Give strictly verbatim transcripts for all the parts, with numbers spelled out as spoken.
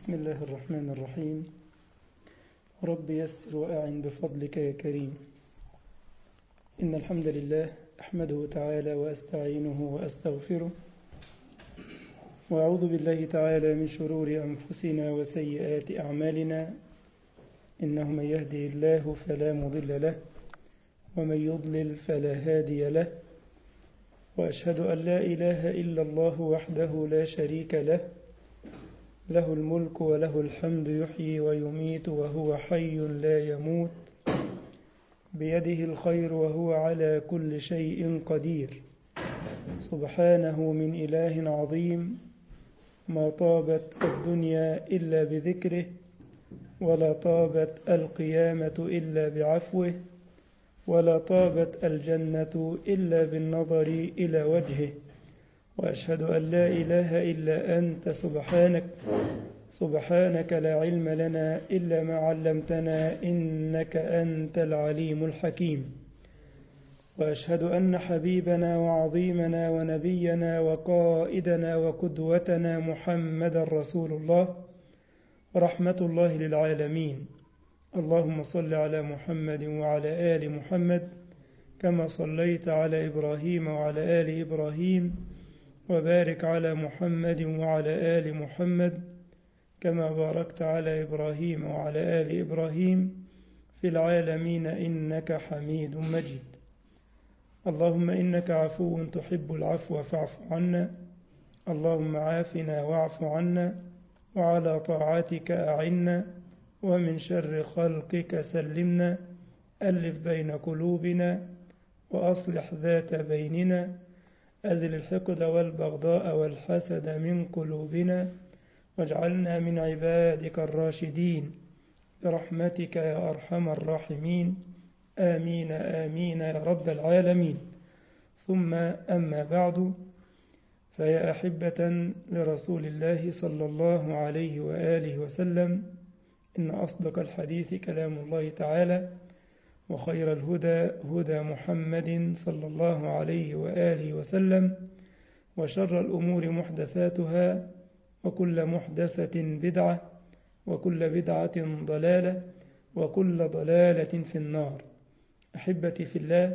بسم الله الرحمن الرحيم. رب يسر وأعن بفضلك يا كريم. إن الحمد لله أحمده تعالى وأستعينه وأستغفره، وأعوذ بالله تعالى من شرور أنفسنا وسيئات أعمالنا. إنه من يهدي الله فلا مضل له، ومن يضلل فلا هادي له، وأشهد أن لا إله إلا الله وحده لا شريك له، له الملك وله الحمد يحيي ويميت وهو حي لا يموت، بيده الخير وهو على كل شيء قدير. سبحانه من إله عظيم، ما طابت الدنيا إلا بذكره، ولا طابت القيامة إلا بعفوه، ولا طابت الجنة إلا بالنظر إلى وجهه. وأشهد أن لا إله إلا أنت سبحانك سبحانك لا علم لنا إلا ما علمتنا، إنك أنت العليم الحكيم. وأشهد أن حبيبنا وعظيمنا ونبينا وقائدنا وقدوتنا محمد رسول الله، رحمة الله للعالمين. اللهم صل على محمد وعلى آل محمد كما صليت على إبراهيم وعلى آل إبراهيم، وبارك على محمد وعلى آل محمد كما باركت على إبراهيم وعلى آل إبراهيم في العالمين إنك حميد مجيد. اللهم إنك عفو تحب العفو فاعف عنا. اللهم عافنا واعف عنا، وعلى طاعتك أعنا، ومن شر خلقك سلمنا. ألف بين قلوبنا وأصلح ذات بيننا، أزل الحقد والبغضاء والحسد من قلوبنا، واجعلنا من عبادك الراشدين برحمتك يا أرحم الراحمين. آمين آمين يا رب العالمين. ثم أما بعد، فيا أحبة لرسول الله صلى الله عليه وآله وسلم، إن أصدق الحديث كلام الله تعالى، وخير الهدى هدى محمد صلى الله عليه وآله وسلم، وشر الأمور محدثاتها، وكل محدثة بدعة، وكل بدعة ضلالة، وكل ضلالة في النار. أحبتي في الله،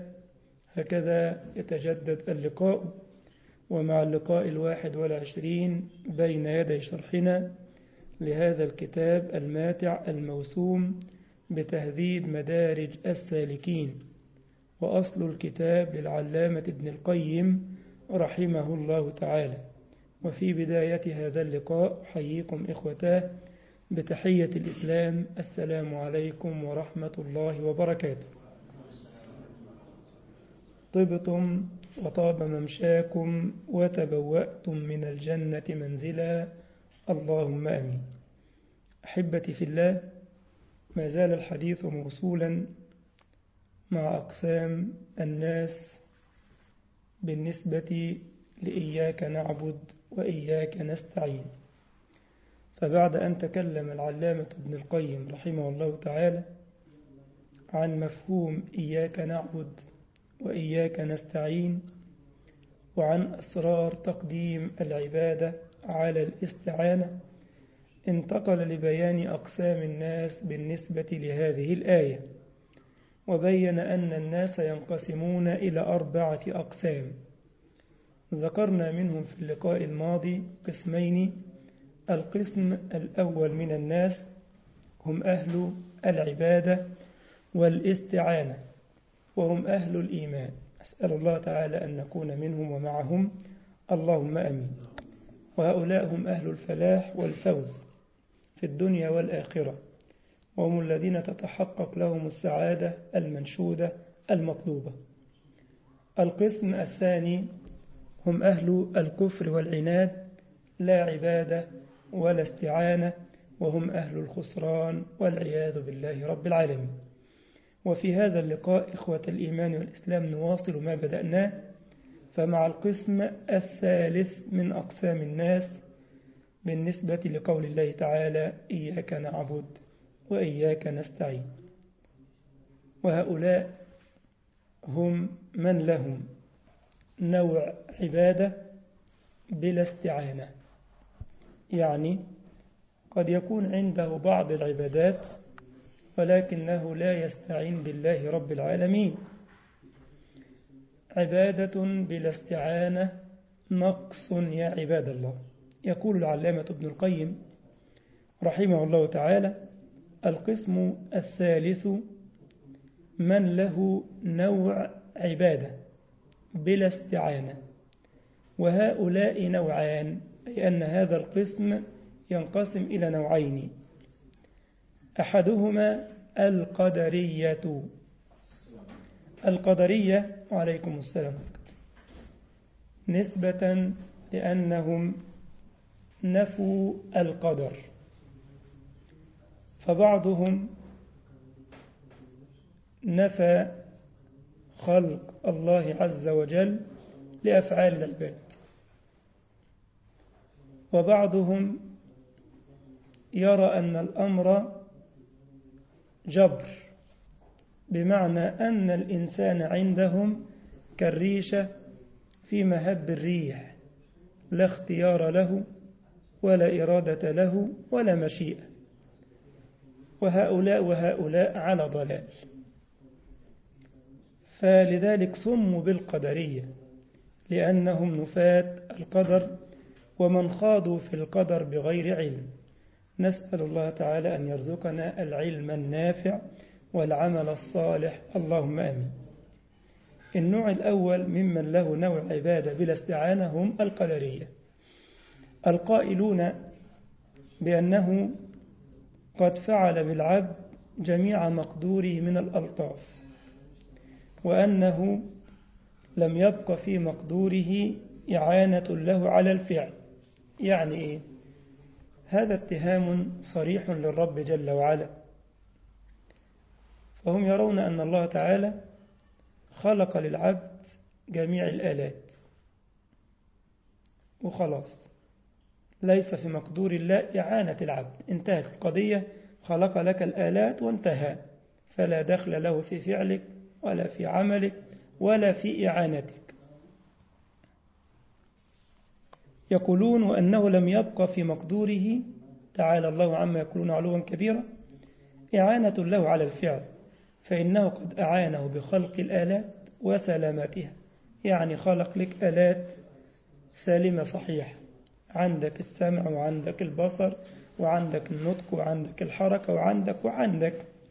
هكذا يتجدد اللقاء، ومع اللقاء الواحد والعشرين بين يدي شرحنا لهذا الكتاب الماتع الموسوم بتهذيب مدارج السالكين، وأصل الكتاب للعلامة ابن القيم رحمه الله تعالى. وفي بداية هذا اللقاء أحييكم إخوتاه بتحية الإسلام، السلام عليكم ورحمة الله وبركاته. طبتم وطاب ممشاكم وتبوأتم من الجنة منزلا، اللهم آمين. أحبتي في الله، ما زال الحديث موصولا مع أقسام الناس بالنسبة لإياك نعبد وإياك نستعين. فبعد أن تكلم العلامة ابن القيم رحمه الله تعالى عن مفهوم إياك نعبد وإياك نستعين، وعن أسرار تقديم العبادة على الاستعانة، انتقل لبيان أقسام الناس بالنسبة لهذه الآية، وبين أن الناس ينقسمون إلى أربعة أقسام. ذكرنا منهم في اللقاء الماضي قسمين. القسم الأول من الناس هم أهل العبادة والاستعانة، وهم أهل الإيمان. أسأل الله تعالى أن نكون منهم ومعهم، اللهم أمين. وهؤلاء هم أهل الفلاح والفوز في الدنيا والآخرة، وهم الذين تتحقق لهم السعادة المنشودة المطلوبة. القسم الثاني هم أهل الكفر والعناد، لا عبادة ولا استعانة، وهم أهل الخسران والعياذ بالله رب العالمين. وفي هذا اللقاء إخوة الإيمان والإسلام نواصل ما بدأناه، فمع القسم الثالث من أقسام الناس بالنسبة لقول الله تعالى إياك نعبد وإياك نستعين. وهؤلاء هم من لهم نوع عبادة بلا استعانة، يعني قد يكون عنده بعض العبادات ولكنه لا يستعين بالله رب العالمين. عبادة بلا استعانة نقص يا عباد الله. يقول العلامة ابن القيم رحمه الله تعالى: القسم الثالث من له نوع عبادة بلا استعانة، وهؤلاء نوعان، أي أن هذا القسم ينقسم إلى نوعين: أحدهما القدرية. القدرية وعليكم السلام نسبة لأنهم نفوا القدر، فبعضهم نفى خلق الله عز وجل لأفعال العباد، وبعضهم يرى أن الأمر جبر، بمعنى أن الإنسان عندهم كالريشة في مهب الريح، لا اختيار له ولا إرادة له ولا مشيئة، وهؤلاء وهؤلاء على ضلال. فلذلك سموا بالقدرية، لأنهم نفاة القدر ومن خاضوا في القدر بغير علم. نسأل الله تعالى أن يرزقنا العلم النافع والعمل الصالح، اللهم آمين. النوع الأول ممن له نوع عبادة بلا استعانة هم القدرية، القائلون بأنه قد فعل بالعبد جميع مقدوره من الألطاف، وأنه لم يبق في مقدوره إعانة له على الفعل. يعني إيه؟ هذا اتهام صريح للرب جل وعلا، فهم يرون أن الله تعالى خلق للعبد جميع الآلات وخلاص، ليس في مقدور الله إعانة العبد، انتهت القضية، خلق لك الآلات وانتهى، فلا دخل له في فعلك ولا في عملك ولا في إعانتك. يقولون وأنه لم يبقى في مقدوره تعالى الله عما يقولون علوا كبيرا إعانة له على الفعل، فإنه قد أعانه بخلق الآلات وسلامتها. يعني خلق لك آلات سالمة صحيحة، عندك السمع وعندك البصر وعندك النطق وعندك الحركة وعندك وعندك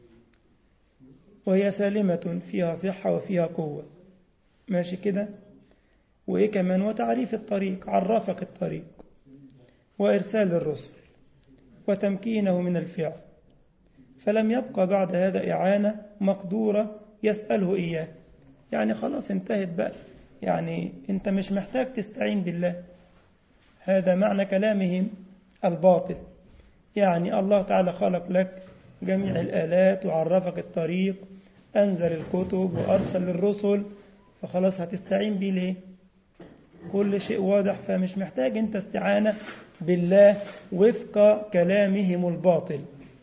وهي سالمة فيها صحة وفيها قوة، ماشي كده. وإيه كمان؟ وتعريف الطريق، عرفك الطريق، وإرسال الرسل، وتمكينه من الفعل. فلم يبقى بعد هذا إعانة مقدورة يسأله إياه، يعني خلاص انتهت بقى، يعني أنت مش محتاج تستعين بالله. هذا معنى كلامهم الباطل. يعني الله تعالى خلق لك جميع الآلات وعرفك الطريق، أنزل الكتب وأرسل الرسل، فخلاص هتستعين بيه ليه؟ كل شيء واضح، فمش محتاج أنت استعانة بالله وفق كلامهم الباطل.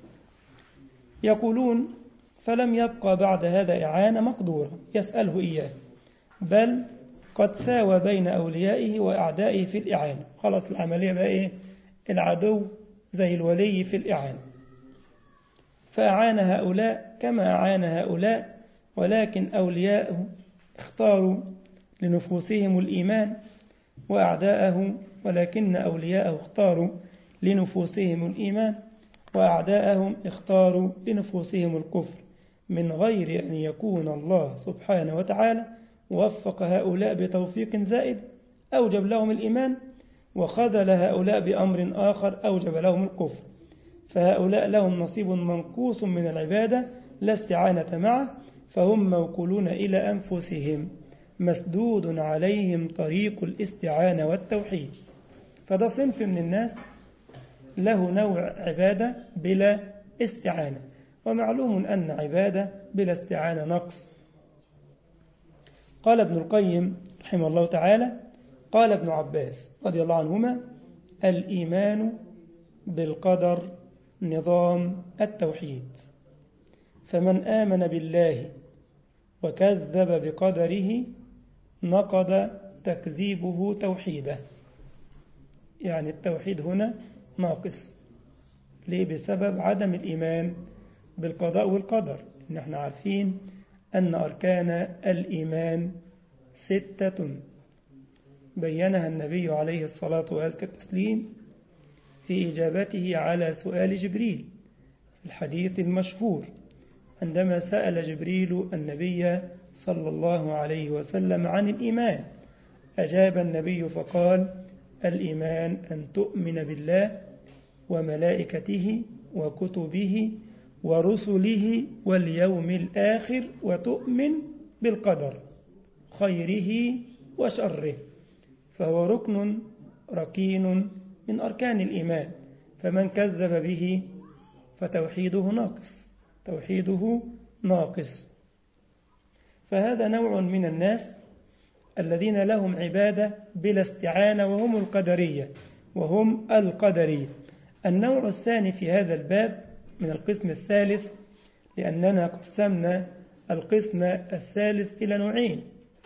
يقولون فلم يبقى بعد هذا إعانة مقدورة يسأله إياه، بل قد ساوى بين أوليائه وأعدائه في الإعانة. خلاص العملية بقى إيه؟ العدو زي الولي في الإعانة، فأعان هؤلاء كما أعان هؤلاء، ولكن أولياءه اختاروا لنفوسهم الإيمان، وأعداءه ولكن أولياءه اختاروا لنفوسهم الإيمان، وأعداءهم اختاروا لنفوسهم الكفر، من غير أن يكون الله سبحانه وتعالى وفق هؤلاء بتوفيق زائد أوجب لهم الإيمان، وخذل هؤلاء بأمر آخر أوجب لهم الكفر. فهؤلاء لهم نصيب منقوص من العبادة لا استعانة معه، فهم موكولون إلى أنفسهم، مسدود عليهم طريق الاستعانة والتوحيد. فده صنف من الناس له نوع عبادة بلا استعانة، ومعلوم أن عبادة بلا استعانة نقص. قال ابن القيم رحمه الله تعالى: قال ابن عباس رضي الله عنهما: الإيمان بالقدر نظام التوحيد، فمن آمن بالله وكذب بقدره نقض تكذيبه توحيده. يعني التوحيد هنا ناقص، ليه؟ بسبب عدم الإيمان بالقضاء والقدر. نحن عارفين أن أركان الإيمان ستة بينها النبي عليه الصلاة والتسليم في إجابته على سؤال جبريل في الحديث المشهور عندما سأل جبريل النبي صلى الله عليه وسلم عن الإيمان، أجاب النبي فقال: الإيمان أن تؤمن بالله وملائكته وكتبه ورسله واليوم الآخر وتؤمن بالقدر خيره وشره، فهو ركن ركين من أركان الإيمان، فمن كذب به فتوحيده ناقص توحيده ناقص. فهذا نوع من الناس الذين لهم عبادة بلا استعانة وهم القدرية وهم القدرية. النوع الثاني في هذا الباب من القسم الثالث، لأننا قسمنا القسم الثالث إلى نوعين،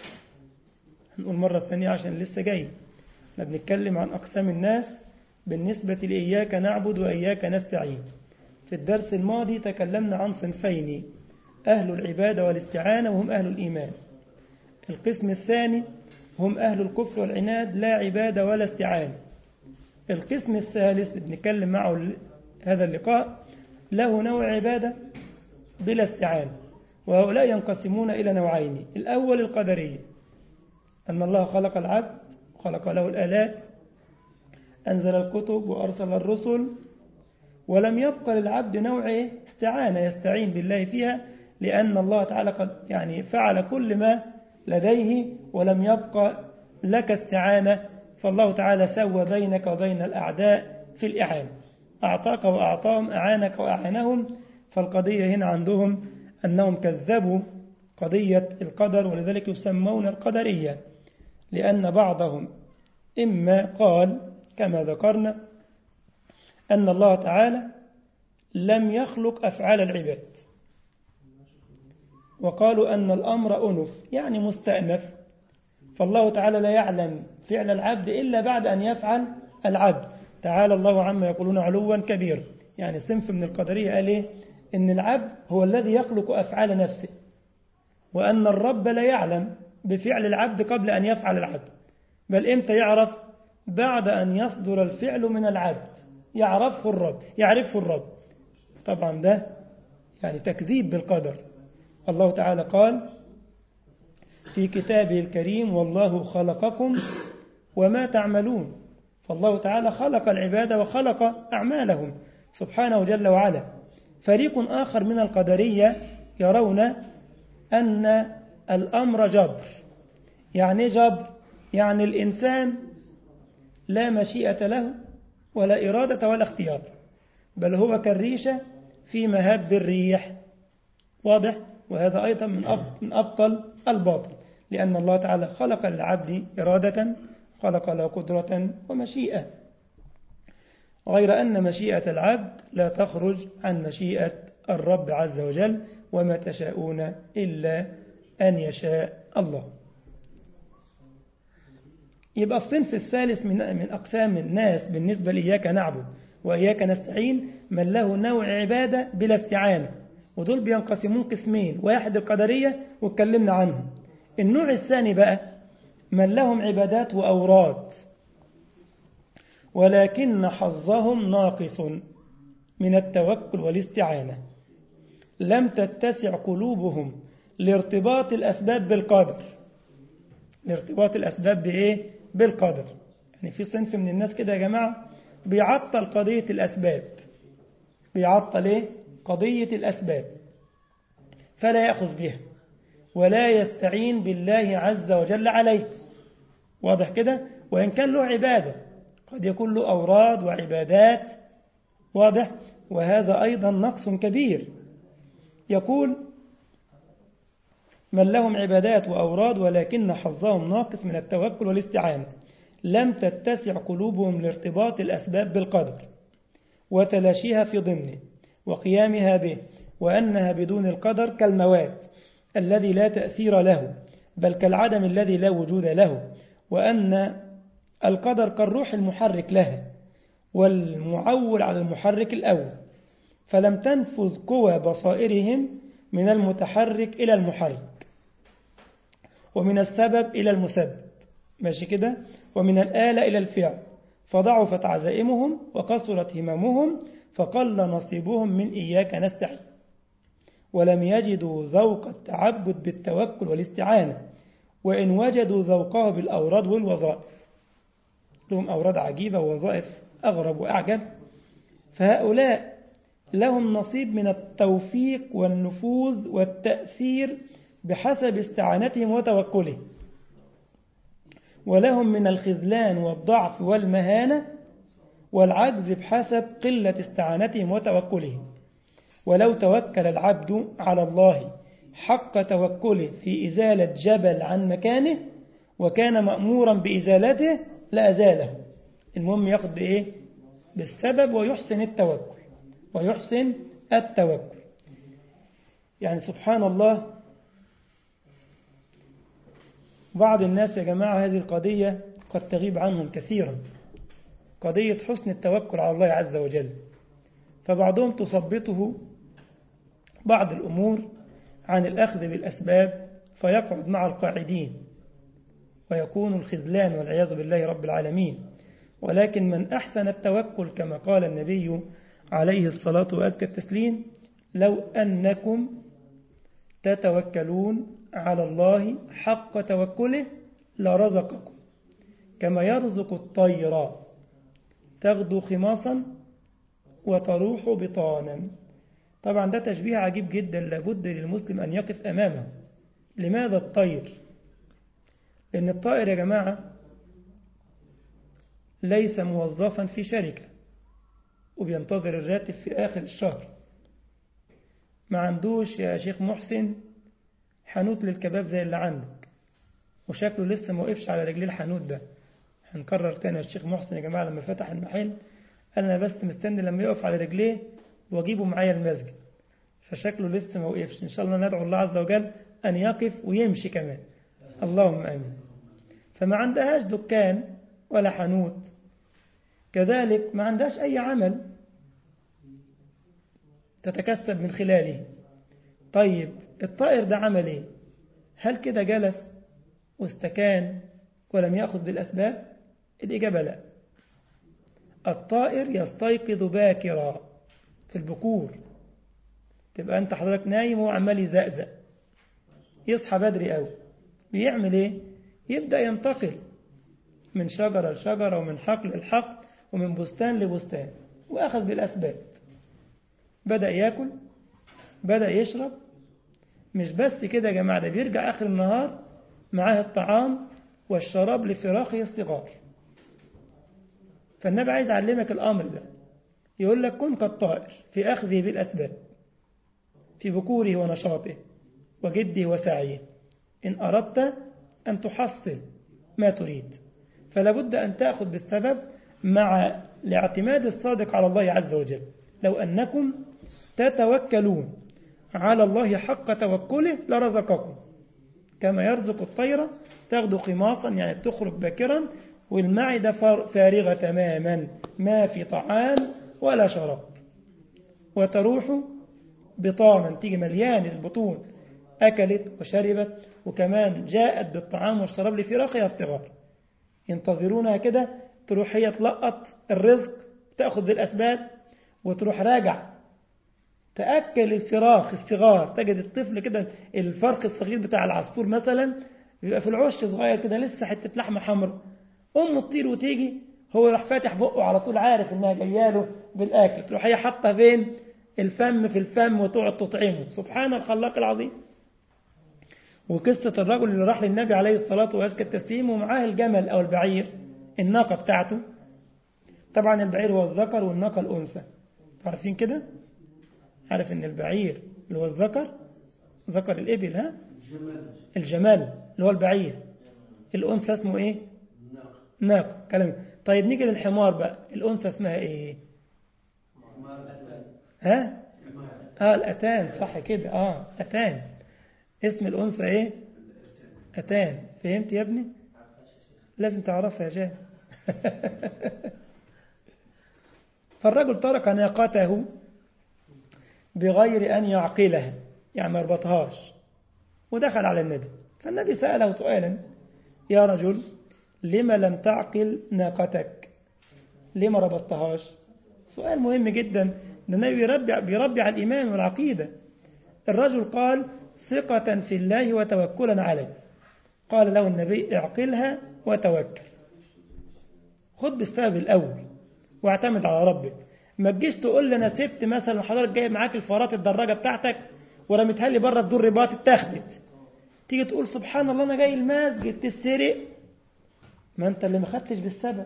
هنقول مرة ثانية عشان لسه جاي. احنا بنتكلم عن أقسام الناس بالنسبة لإياك نعبد وإياك نستعين. في الدرس الماضي تكلمنا عن صنفين: أهل العبادة والاستعانة وهم أهل الإيمان. القسم الثاني هم أهل الكفر والعناد، لا عبادة ولا استعانة. القسم الثالث بنتكلم معه هذا اللقاء له نوع عبادة بلا استعانة، وهؤلاء ينقسمون إلى نوعين. الأول القدرية، أن الله خلق العبد وخلق له الآلات، أنزل الكتب وأرسل الرسل، ولم يبقى للعبد نوع استعانة يستعين بالله فيها، لأن الله تعالى قد يعني فعل كل ما لديه ولم يبقى لك استعانة، فالله تعالى سوى بينك وبين الأعداء في الإعانة، أعطاك وأعطاهم، أعانك وأعانهم. فالقضية هنا عندهم أنهم كذبوا قضية القدر، ولذلك يسمون القدرية، لأن بعضهم إما قال كما ذكرنا أن الله تعالى لم يخلق أفعال العباد، وقالوا أن الأمر أنف يعني مستأنف، فالله تعالى لا يعلم فعل العبد إلا بعد أن يفعل العبد. تعالى الله عما يقولون علوا كبير. يعني صنف من القدرية قال إيه؟ إن العبد هو الذي يخلق أفعال نفسه، وأن الرب لا يعلم بفعل العبد قبل أن يفعل العبد، بل إمتى يعرف؟ بعد أن يصدر الفعل من العبد يعرفه الرب يعرفه الرب. طبعا ده يعني تكذيب بالقدر. الله تعالى قال في كتابه الكريم: والله خلقكم وما تعملون. فالله تعالى خلق العباد وخلق أعمالهم سبحانه جل وعلا. فريق آخر من القدرية يرون أن الأمر جبر. يعني جبر يعني الإنسان لا مشيئة له ولا إرادة ولا اختيار، بل هو كالريشة في مهب الريح. واضح؟ وهذا أيضا من أبطل الباطل، لأن الله تعالى خلق للعبد إرادة، خلق له قدرة ومشيئة، غير أن مشيئة العبد لا تخرج عن مشيئة الرب عز وجل، وما تشاءون إلا أن يشاء الله. يبقى الصنف الثالث من من أقسام الناس بالنسبة لإياك نعبد وإياك نستعين من له نوع عبادة بلا استعانة، ودول بينقسمون قسمين: واحد القدرية واتكلمنا عنهم. النوع الثاني بقى من لهم عبادات وأوراد ولكن حظهم ناقص من التوكل والاستعانة، لم تتسع قلوبهم لارتباط الأسباب بالقدر. لارتباط الأسباب بإيه؟ بالقدر. يعني في صنف من الناس كده يا جماعة بيعطل قضية الأسباب، بيعطل إيه؟ قضية الأسباب، فلا يأخذ بها ولا يستعين بالله عز وجل عليه. واضح كده؟ وإن كان له عبادة قد يكون له أوراد وعبادات. واضح؟ وهذا أيضا نقص كبير. يقول من لهم عبادات وأوراد ولكن حظهم ناقص من التوكل والاستعانة، لم تتسع قلوبهم لارتباط الأسباب بالقدر وتلاشيها في ضمنه وقيامها به، وأنها بدون القدر كالمواد الذي لا تأثير له بل كالعدم الذي لا وجود له، وأن القدر كالروح المحرك لها، والمعول على المحرك الأول، فلم تنفذ قوى بصائرهم من المتحرك إلى المحرك، ومن السبب إلى المسبب، ماشي كده، ومن الآلة إلى الفعل، فضعفت عزائمهم وقصرت هممهم، فقل نصيبهم من إياك نستعين، ولم يجدوا ذوق التعبد بالتوكل والاستعانة، وإن وجدوا ذوقه بالأوراد والوظائف، لهم أوراد عجيبة ووظائف أغرب وأعجب. فهؤلاء لهم نصيب من التوفيق والنفوذ والتأثير بحسب استعانتهم وتوكلهم، ولهم من الخذلان والضعف والمهانة والعجز بحسب قلة استعانتهم وتوكلهم. ولو توكل العبد على الله حق توكله في إزالة جبل عن مكانه وكان مأمورا بإزالته لأزاله. المهم ياخد بإيه؟ بالسبب ويحسن التوكل ويحسن التوكل. يعني سبحان الله، بعض الناس يا جماعة هذه القضية قد تغيب عنهم كثيرا، قضية حسن التوكل على الله عز وجل. فبعضهم تثبطه بعض الأمور عن الأخذ بالأسباب فيقعد مع القاعدين ويكون الخذلان والعياذ بالله رب العالمين. ولكن من أحسن التوكل كما قال النبي عليه الصلاة وأزكى التسليم: لو أنكم تتوكلون على الله حق توكله لرزقكم كما يرزق الطير تغدو خماصا وتروح بطانا. طبعا ده تشبيه عجيب جدا لابد للمسلم أن يقف أمامه. لماذا الطير؟ لأن الطائر يا جماعة ليس موظفا في شركة وبينتظر الراتب في آخر الشهر، ما عندوش يا شيخ محسن حانوت للكباب زي اللي عندك وشكله لسه ما وقفش على رجليه الحانوت ده. هنكرر تاني، الشيخ محسن يا جماعة لما فتح المحل قال أنا بس مستني لما يقف على رجليه واجيبه معايا المسجد، فشكله لسه ما وقفش. إن شاء الله ندعو الله عز وجل أن يقف ويمشي كمان، اللهم آمين. فما عندهاش دكان ولا حانوت، كذلك ما عندهاش أي عمل تتكسب من خلاله. طيب الطائر ده عمل إيه؟ هل كده جلس واستكان ولم يأخذ بالأسباب؟ الإجابة لا. الطائر يستيقظ باكرا في البكور، تبقى أنت حضرتك نايم وهو عمال يزقزق، يصحى بدري قوي، بيعمل إيه؟ يبدأ ينتقل من شجرة لشجرة ومن حقل لحقل ومن بستان لبستان، وأخذ بالأسباب، بدأ يأكل، بدأ يشرب. مش بس كده يا جماعة، ده بيرجع آخر النهار معاه الطعام والشراب لفراخه الصغار. فالنبي عايز يعلمك الأمر ده، يقول لك كن كالطائر في أخذه بالأسباب في بكوره ونشاطه وجده وسعيه إن أردت أن تحصل ما تريد. فلا بد أن تأخذ بالسبب مع الاعتماد الصادق على الله عز وجل. لو أنكم تتوكلون على الله حق توكله لرزقكم كما يرزق الطير تغدو خماصا، يعني تخرج باكرا والمعدة فارغة تماما ما في طعام ولا شراب، وتروح بطانا، تيجي مليان البطون، أكلت وشربت وكمان جاءت بالطعام والشراب لفراخها الصغار ينتظرونها كده. تروح هي تلقط الرزق تأخذ بالأسباب وتروح راجع تأكل الفراخ الصغار. تجد الطفل كده الفرخ الصغير بتاع العصفور مثلا بيبقى في العش صغير كده لسه حتة لحمة حمراء، أمه تطير وتيجي هو راح فاتح بقه على طول عارف إنها جاياله بالآكل، تروح هي حاطة فين؟ الفم في الفم وتقعد تطعمه. سبحان الخلاق العظيم. وقصة الرجل اللي راح للنبي عليه الصلاة وأزكى التسليم ومعاه الجمل أو البعير الناقة بتاعته. طبعا البعير هو الذكر والناقة الأنثى، عارفين كده؟ عارف إن البعير اللي هو الذكر ذكر الإبل، ها؟ الجمال اللي هو البعير، الأنثى اسمه إيه؟ ناقة. كلام. طيب نيجي للحمار بقى، الأنثى اسمها إيه؟ ها؟ آه الأتان، صح كده، آه أتان. اسم الأنثى إيه؟ أتان. فهمت يا ابني؟ لازم تعرفها يا جان. فالرجل ترك ناقته بغير أن يعقلها، يعني ما ربطهاش، ودخل على النبي. فالنبي سأله سؤالا: يا رجل لما لم تعقل ناقتك؟ لما ربطتهاش؟ سؤال مهم جدا، ده النبي بيربي, بيربي على الإيمان والعقيدة. الرجل قال: ثقة في الله وتوكلا عليه. قال له النبي: اعقلها وتوكل، خد بالسبب الأول واعتمد على ربك. ما تجيش تقول لي أنا سبت مثلا حضرتك جايب معاك الفارات الدراجة بتاعتك ورميتها لي بره بدون رباط اتاخدت، تيجي تقول سبحان الله أنا جاي المسجد تسرق. ما أنت اللي ما خدتش بالسبب،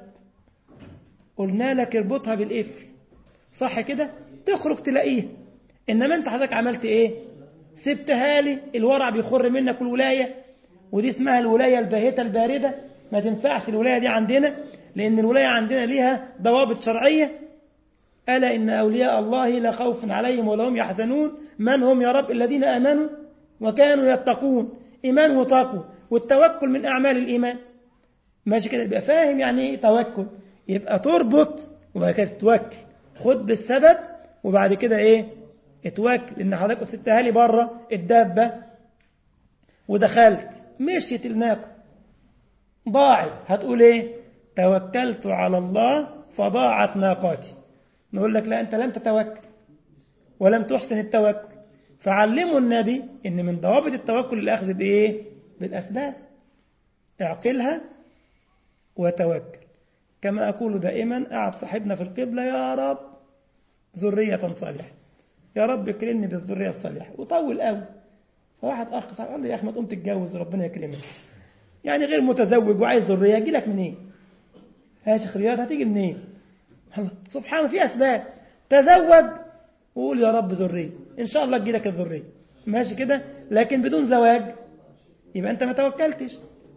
قلنا لك اربطها بالقفل، صح كده؟ تخرج تلاقيه. إنما أنت حضرتك عملت إيه؟ سبتها لي، الورع بيخر منك الولاية، ودي اسمها الولاية الباهتة الباردة. ما تنفعش الولاية دي عندنا، لأن الولاية عندنا ليها ضوابط شرعية. ألا إن أولياء الله لا خوف عليهم ولا هم يحزنون. من هم يا رب؟ الذين آمنوا وكانوا يتقون. إيمان وتقوى، والتوكل من أعمال الإيمان. ماشي كده؟ يبقى فاهم يعني إيه توكل، يبقى تربط وبعد كده تتوكل. خد بالسبب وبعد كده إيه؟ اتوكل. إن حضرتك سبتها لي بره الدابة ودخلت مشيت الناقة ضاعت، هتقول إيه؟ توكلت على الله فضاعت ناقاتي. نقول لك لا، أنت لم تتوكل ولم تحسن التوكل. فعلموا النبي إن من ضوابط التوكل الأخذ بإيه؟ بالأسباب. اعقلها وتوكل. كما أقول دائما، قاعد صاحبنا في القبلة: يا رب ذرية صالحة، يا رب اكرمني بالذرية الصالحة، وطول قوي. فواحد أخ صاحب قال له: يا أخي ما تقوم تتجوز ربنا يكرمك، يعني غير متزوج وعايز ذرية، يجي لك منين؟ يا شيخ رياض هتيجي منين؟ سبحان الله، في أسباب. تزوج وقول يا رب ذرية، إن شاء الله تجي لك الذرية. ماشي كده؟ لكن بدون زواج يبقى أنت ما توكلتش.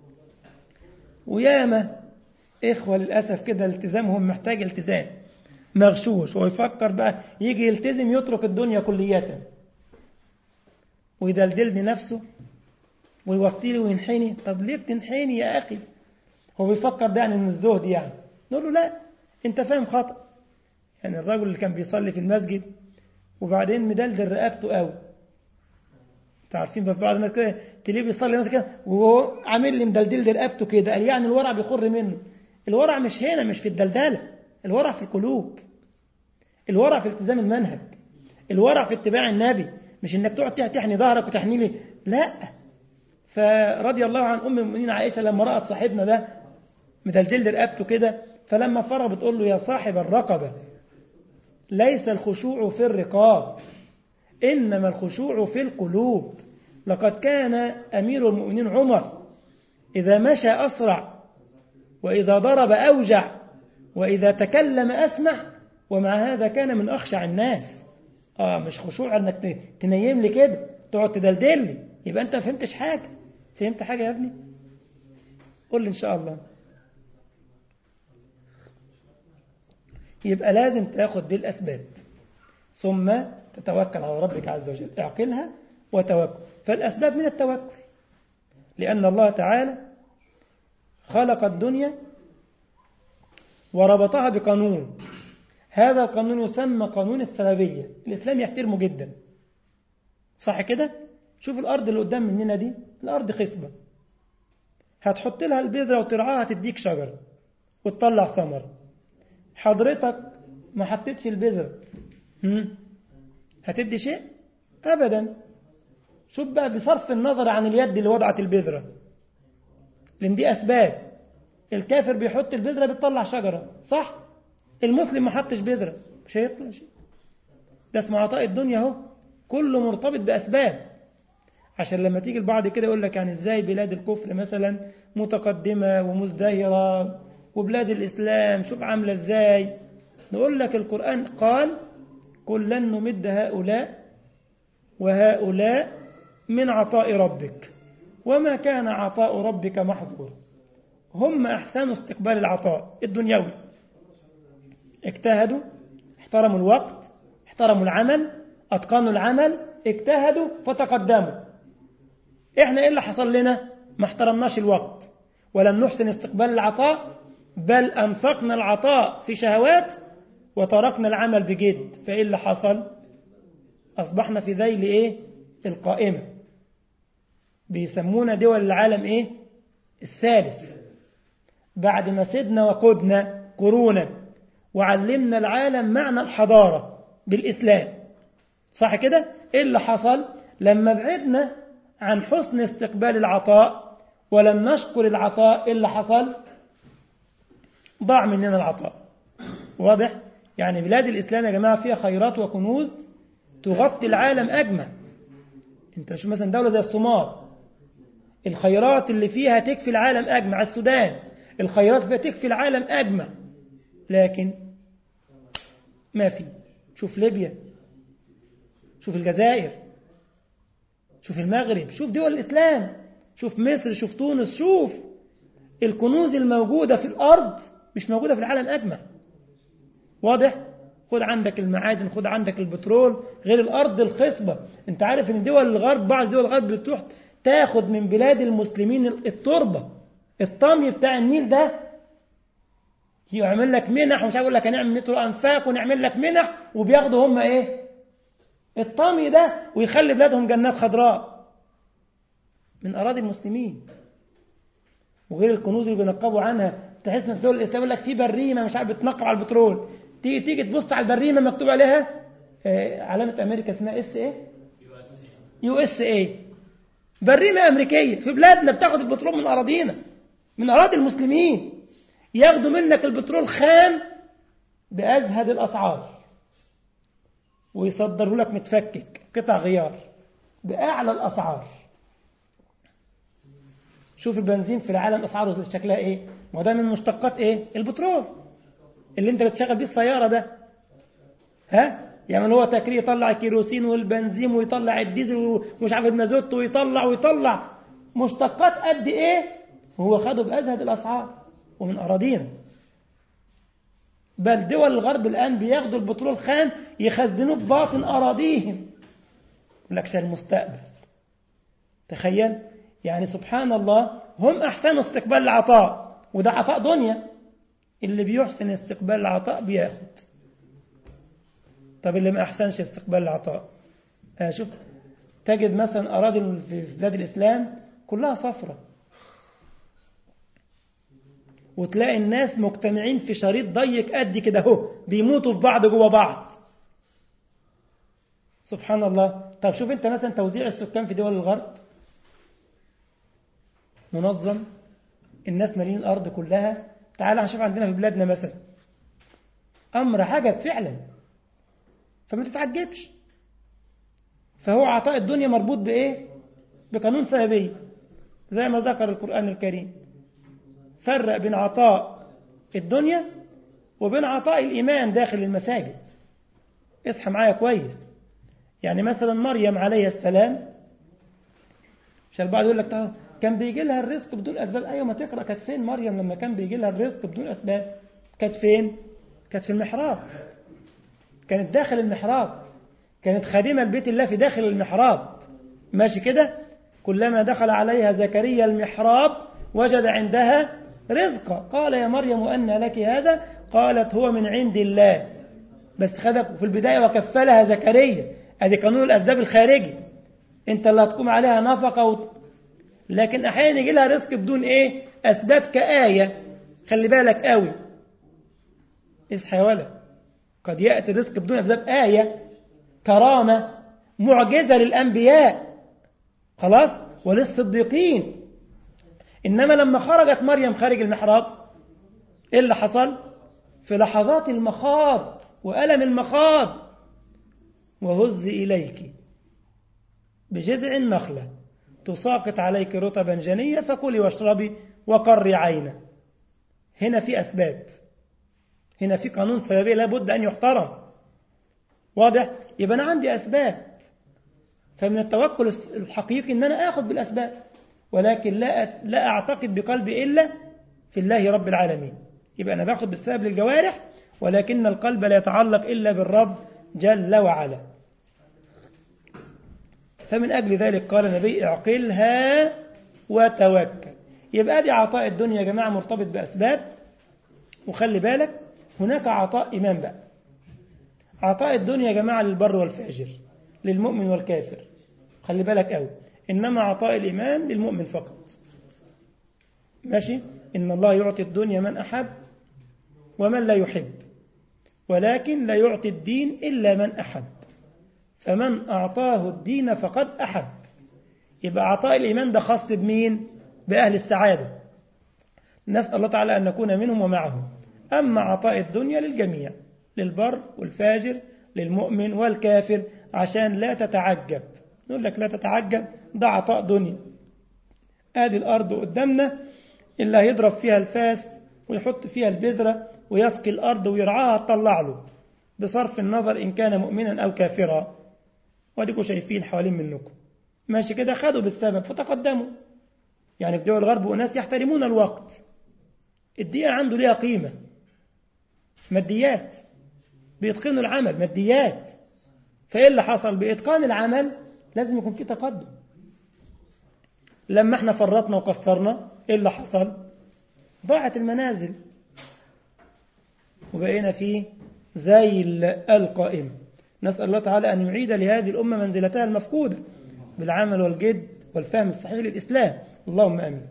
وياما إخوة للأسف كده التزامهم محتاج التزام مغشوش، ويفكر بقى يجي يلتزم يترك الدنيا كلية، ويدلدلني نفسه ويوطيلي وينحني. طب ليه بتنحني يا أخي؟ هو بيفكر ده يعني من الزهد يعني. نقول له لا، أنت فاهم خطأ. يعني الرجل اللي كان بيصلي في المسجد وبعدين مدلدل رقبته قوي، تعرفين بس بعض الناس كده تلاقيه بيصلي مثلا كده وهو عامل لي مدلدل رقبته كده، قال يعني الورع بيخر منه. الورع مش هنا، مش في الدلدله، الورع في القلوب، الورع في التزام المنهج، الورع في اتباع النبي، مش انك تقعد تحني ظهرك وتحني لي، لا. فرضي الله عن ام المؤمنين عائشه لما رأت صاحبنا ده مدلدل رقبته كده، فلما فرغ بتقول له: يا صاحب الرقبه، ليس الخشوع في الرقاب، إنما الخشوع في القلوب. لقد كان أمير المؤمنين عمر إذا مشى أسرع، وإذا ضرب أوجع، وإذا تكلم أسمع، ومع هذا كان من أخشع الناس. آه مش خشوع أنك تنيم لي كده تقعد تدلدل لي، يبقى أنت فهمتش حاجة. فهمت حاجة يا ابني؟ قل لي إن شاء الله. يبقى لازم تأخذ بالأسباب ثم تتوكل على ربك عز وجل. اعقلها وتوكل. فالأسباب من التوكل، لأن الله تعالى خلق الدنيا وربطها بقانون، هذا القانون يسمى قانون السببية. الإسلام يحترمه جدا، صح كده؟ شوف الأرض اللي قدام مننا دي، الأرض خصبة، هتحط لها البذرة وترعاها تديك شجرة وتطلع ثمر. حضرتك ما حطيتش البذرة هتدي شيء؟ أبدا. شوف بقى بصرف النظر عن اليد اللي وضعت البذرة، لأن دي أسباب. الكافر بيحط البذرة بتطلع شجرة، صح؟ المسلم ما حطش بذرة مش هيطلع شيء. ده اسمه عطاء الدنيا اهو، كله مرتبط بأسباب. عشان لما تيجي البعض كده يقول لك يعني ازاي بلاد الكفر مثلا متقدمة ومزدهرة وبلاد الإسلام شوف عاملة ازاي، نقول لك القرآن قال: كلا نمد هؤلاء وهؤلاء من عطاء ربك وما كان عطاء ربك محظورا. هم أحسنوا استقبال العطاء الدنيوي، اجتهدوا، احترموا الوقت، احترموا العمل، أتقنوا العمل، اجتهدوا فتقدموا. احنا ايه اللي حصل لنا؟ ما احترمناش الوقت ولم نحسن استقبال العطاء، بل أنفقنا العطاء في شهوات وتركنا العمل بجد، فإيه اللي حصل؟ أصبحنا في ذيل إيه؟ القائمة. بيسمونا دول العالم إيه؟ الثالث. بعد ما سدنا وقدنا قرونا وعلمنا العالم معنى الحضارة بالإسلام، صح كده؟ إيه اللي حصل؟ لما بعدنا عن حسن استقبال العطاء ولم نشكر العطاء، إيه اللي حصل؟ ضاع مننا العطاء. واضح؟ يعني بلاد الإسلام يا جماعة فيها خيرات وكنوز تغطي العالم أجمع. انت شوف مثلا دولة زي الصومال، الخيرات اللي فيها تكفي العالم أجمع. السودان الخيرات فيها تكفي العالم أجمع، لكن ما في. شوف ليبيا، شوف الجزائر، شوف المغرب، شوف دول الإسلام، شوف مصر، شوف تونس، شوف الكنوز الموجودة في الأرض مش موجودة في العالم أجمع. واضح؟ خد عندك المعادن، خد عندك البترول، غير الأرض الخصبة. انت عارف ان دول الغرب، بعض دول الغرب بتروح تاخد من بلاد المسلمين التربة، الطمي بتاع النيل ده، يعمل لك منح ومش هقول لك هنعمل مترو أنفاق ونعمل لك منح، وبياخدوا هم ايه؟ الطمي ده، ويخلي بلادهم جنات خضراء من أراضي المسلمين. وغير الكنوز اللي بينقبوا عنها، تحس ان دول الإسلام يقول لك في بريمة مش عارف بتنقب على البترول، تيجي تيجي تبص على البريمة مكتوب عليها آه علامة أمريكا اسمها اس ايه؟ يو اس ايه. بريمة أمريكية في بلادنا بتاخد البترول من أراضينا، من أراضي المسلمين، ياخدوا منك البترول خام بأزهد الأسعار ويصدروا لك متفكك قطع غيار بأعلى الأسعار. شوف البنزين في العالم أسعاره شكلها إيه؟ وده من مشتقات إيه؟ البترول اللي أنت بتشغل بيه السيارة ده. ها؟ يعني هو تكريه يطلع الكيروسين والبنزين ويطلع الديزل ومش عارف المازوت ويطلع ويطلع مشتقات قد إيه؟ هو خده بأزهد الأسعار ومن أراضينا. بل دول الغرب الآن بياخدوا البترول خام يخزنوه في باطن أراضيهم، يقول لك عشان المستقبل. تخيل، يعني سبحان الله، هم أحسنوا استقبال العطاء، وده عطاء دنيا. اللي بيحسن استقبال العطاء بياخد. طب اللي ما أحسنش استقبال العطاء، آه شوف تجد مثلا أراضي في بلاد الإسلام كلها صفرة، وتلاقي الناس مجتمعين في شريط ضيق قد كده اهو، بيموتوا في بعض جوا بعض. سبحان الله. طب شوف انت مثلا توزيع السكان في دول الغرب منظم، الناس مالين الأرض كلها. تعال نشوف عندنا في بلادنا مثلا أمر عجب فعلا، فما تتعجبش. فهو عطاء الدنيا مربوط بإيه؟ بقانون سببية زي ما ذكر القرآن الكريم. فرق بين عطاء الدنيا وبين عطاء الإيمان داخل المساجد. اصحى معايا كويس. يعني مثلا مريم عليه السلام، مش البعض يقول لك كان بيجي لها الرزق بدون أسباب. أيوة، ما تقرأ كانت فين مريم لما كان بيجي لها الرزق بدون أسباب؟ كانت فين؟ كانت في المحراب، كانت داخل المحراب، كانت خادمة البيت الله في داخل المحراب. ماشي كده؟ كلما دخل عليها زكريا المحراب وجد عندها رزقا قال يا مريم أن لك هذا؟ قالت هو من عند الله. بس خدك في البداية وكفلها زكريا، ادي قانون الأسباب الخارجي، انت اللي هتقوم عليها نفقة و... لكن أحيانا يجي لها رزق بدون إيه؟ أسباب كآية. خلي بالك قوي، اصحى يا ولد، قد يأتي الرزق بدون أسباب آية، كرامة، معجزة للأنبياء خلاص وللصديقين. إنما لما خرجت مريم خارج المحراب، إيه اللي حصل؟ في لحظات المخاض وألم المخاض وهز إليك بجذع النخلة تساقط عليك رطبا جنيا فكلي واشربي وقري عينا. هنا في أسباب، هنا في قانون سببي لابد أن يحترم. واضح؟ يبقى أنا عندي أسباب، فمن التوكل الحقيقي أن أنا آخذ بالأسباب، ولكن لا لا أعتقد بقلبي إلا في الله رب العالمين. يبقى أنا باخذ بالسبب للجوارح، ولكن القلب لا يتعلق إلا بالرب جل وعلا. فمن أجل ذلك قال النبي اعقلها وتوكل. يبقى دي عطاء الدنيا يا جماعة مرتبط بأسباب. وخلي بالك هناك عطاء إيمان بقى. عطاء الدنيا يا جماعة للبر والفاجر، للمؤمن والكافر، خلي بالك قوي. إنما عطاء الإيمان للمؤمن فقط. ماشي؟ إن الله يعطي الدنيا من أحب ومن لا يحب، ولكن لا يعطي الدين إلا من أحب، فمن أعطاه الدين فقد أحب. يبقى عطاء الإيمان ده خاص بمين؟ بأهل السعادة، نسأل الله تعالى أن نكون منهم ومعهم. أما عطاء الدنيا للجميع، للبر والفاجر، للمؤمن والكافر، عشان لا تتعجب. نقول لك لا تتعجب، ده عطاء دنيا. هذه الأرض قدامنا اللي هيضرب فيها الفاس ويحط فيها البذرة ويسقي الأرض ويرعاها تطلع له، بصرف النظر إن كان مؤمنا أو كافرا. وديكوا شايفين حوالين منكم ماشي كده، خدوا بالسبب فتقدموا. يعني في دول الغرب أناس يحترمون الوقت، الدقيقة عنده ليها قيمة، ماديات، بيتقنوا العمل، ماديات. فإيه اللي حصل؟ بإتقان العمل لازم يكون في تقدم. لما احنا فرطنا وقصرنا إيه اللي حصل؟ ضاعت المنازل وبقينا في ذيل القائم. نسأل الله تعالى أن يعيد لهذه الأمة منزلتها المفقودة بالعمل والجد والفهم الصحيح للإسلام، اللهم آمين.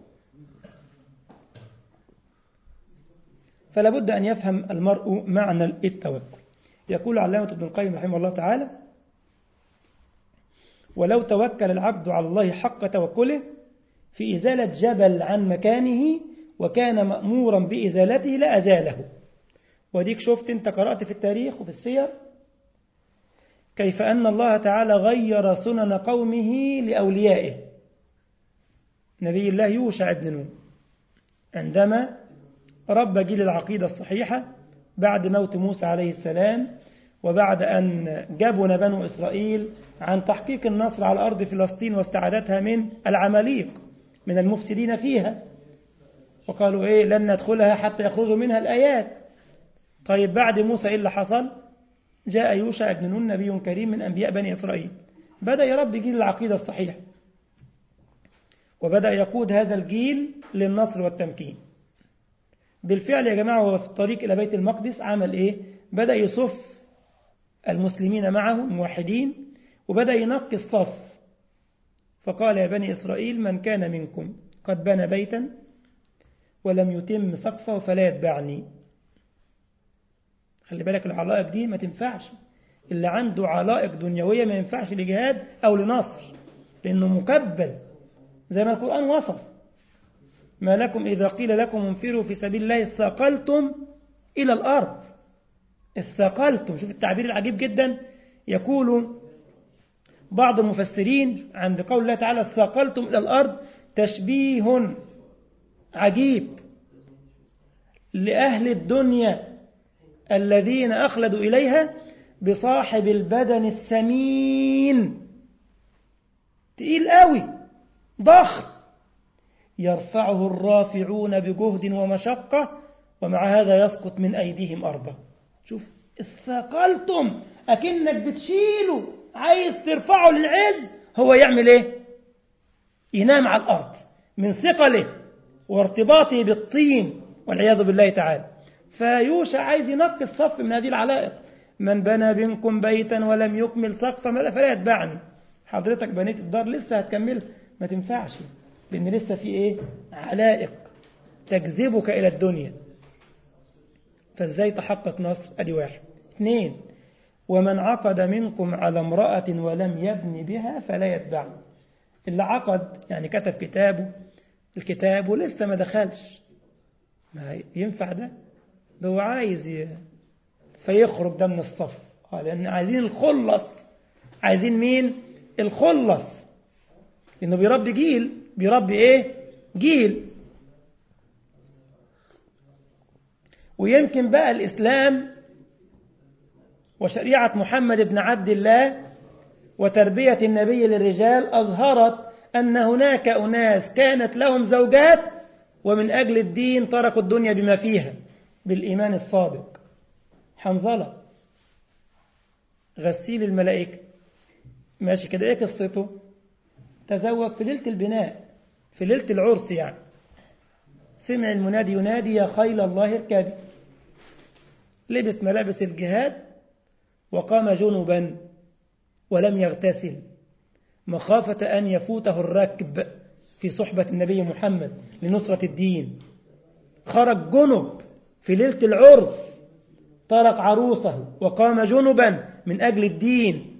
فلا بد أن يفهم المرء معنى التوكل. يقول علامة ابن القيم رحمه الله تعالى: ولو توكل العبد على الله حق توكله في إزالة جبل عن مكانه وكان مأمورا بإزالته لأزاله. وديك شفت انت قرأت في التاريخ وفي السير كيف أن الله تعالى غير سنن قومه لأوليائه. نبي الله يوشع بن نون عندما ربى جيل العقيدة الصحيحة بعد موت موسى عليه السلام، وبعد أن جبن بنو إسرائيل عن تحقيق النصر على أرض فلسطين واستعادتها من العماليق من المفسدين فيها، وقالوا إيه لن ندخلها حتى يخرجوا منها الآيات. طيب بعد موسى إيه اللي حصل؟ جاء يوشع بن نون نبي كريم من أنبياء بني إسرائيل، بدأ يربي جيل العقيدة الصحيحة، وبدأ يقود هذا الجيل للنصر والتمكين. بالفعل يا جماعة وهو في الطريق إلى بيت المقدس عمل إيه؟ بدأ يصف المسلمين معه الموحدين، وبدأ ينقي الصف، فقال يا بني إسرائيل من كان منكم قد بنى بيتا ولم يتم سقفه فلا يتبعني. خلي بالك العلائق دي ما تنفعش، اللي عنده علائق دنيوية ما ينفعش لجهاد أو لنصر، لأنه مكبل زي ما القرآن وصف: ما لكم إذا قيل لكم انفروا في سبيل الله اثاقلتم إلى الأرض. اثاقلتم، شوف التعبير العجيب جدا. يقول بعض المفسرين عند قول الله تعالى اثاقلتم إلى الأرض تشبيه عجيب لأهل الدنيا الذين أخلدوا إليها بصاحب البدن السمين، تقيل قوي ضخم، يرفعه الرافعون بجهد ومشقة ومع هذا يسقط من أيديهم أربع. شوف اثقلتم، أكنك بتشيله عايز ترفعه للعز، هو يعمل ايه؟ ينام على الأرض من ثقله وارتباطه بالطين والعياذ بالله تعالى. فيوشع عايز ينقي الصف من هذه العلائق. من بنى منكم بيتا ولم يكمل سقفا فلا يتبعني. حضرتك بنيت الدار لسه هتكمل، ما تنفعش، لأن لسه في إيه؟ علائق تجذبك إلى الدنيا. فإزاي تحقق نصر؟ أدي واحد. اثنين، ومن عقد منكم على امرأة ولم يبني بها فلا يتبعني. اللي عقد يعني كتب كتابه الكتاب ولسه ما دخلش، ما ينفع ده؟ ده هو عايز ي... فيخرج ده من الصف، لأن عايزين الخلص. عايزين مين؟ الخلص، لأنه بيربي جيل، بيربي إيه؟ جيل. ويمكن بقى الإسلام وشريعة محمد بن عبد الله وتربية النبي للرجال أظهرت أن هناك أناس كانت لهم زوجات ومن أجل الدين تركوا الدنيا بما فيها بالإيمان الصادق. حنظلة غسيل الملائكة، ماشي كده، إيه قصته؟ تزوج في ليلة البناء، في ليلة العرس يعني، سمع المنادي ينادي يا خيل الله اركبي، لبس ملابس الجهاد وقام جنبا ولم يغتسل مخافة أن يفوته الركب في صحبة النبي محمد لنصرة الدين، خرج جنب في ليلة العرس، طلق عروسه وقام جنبا من أجل الدين.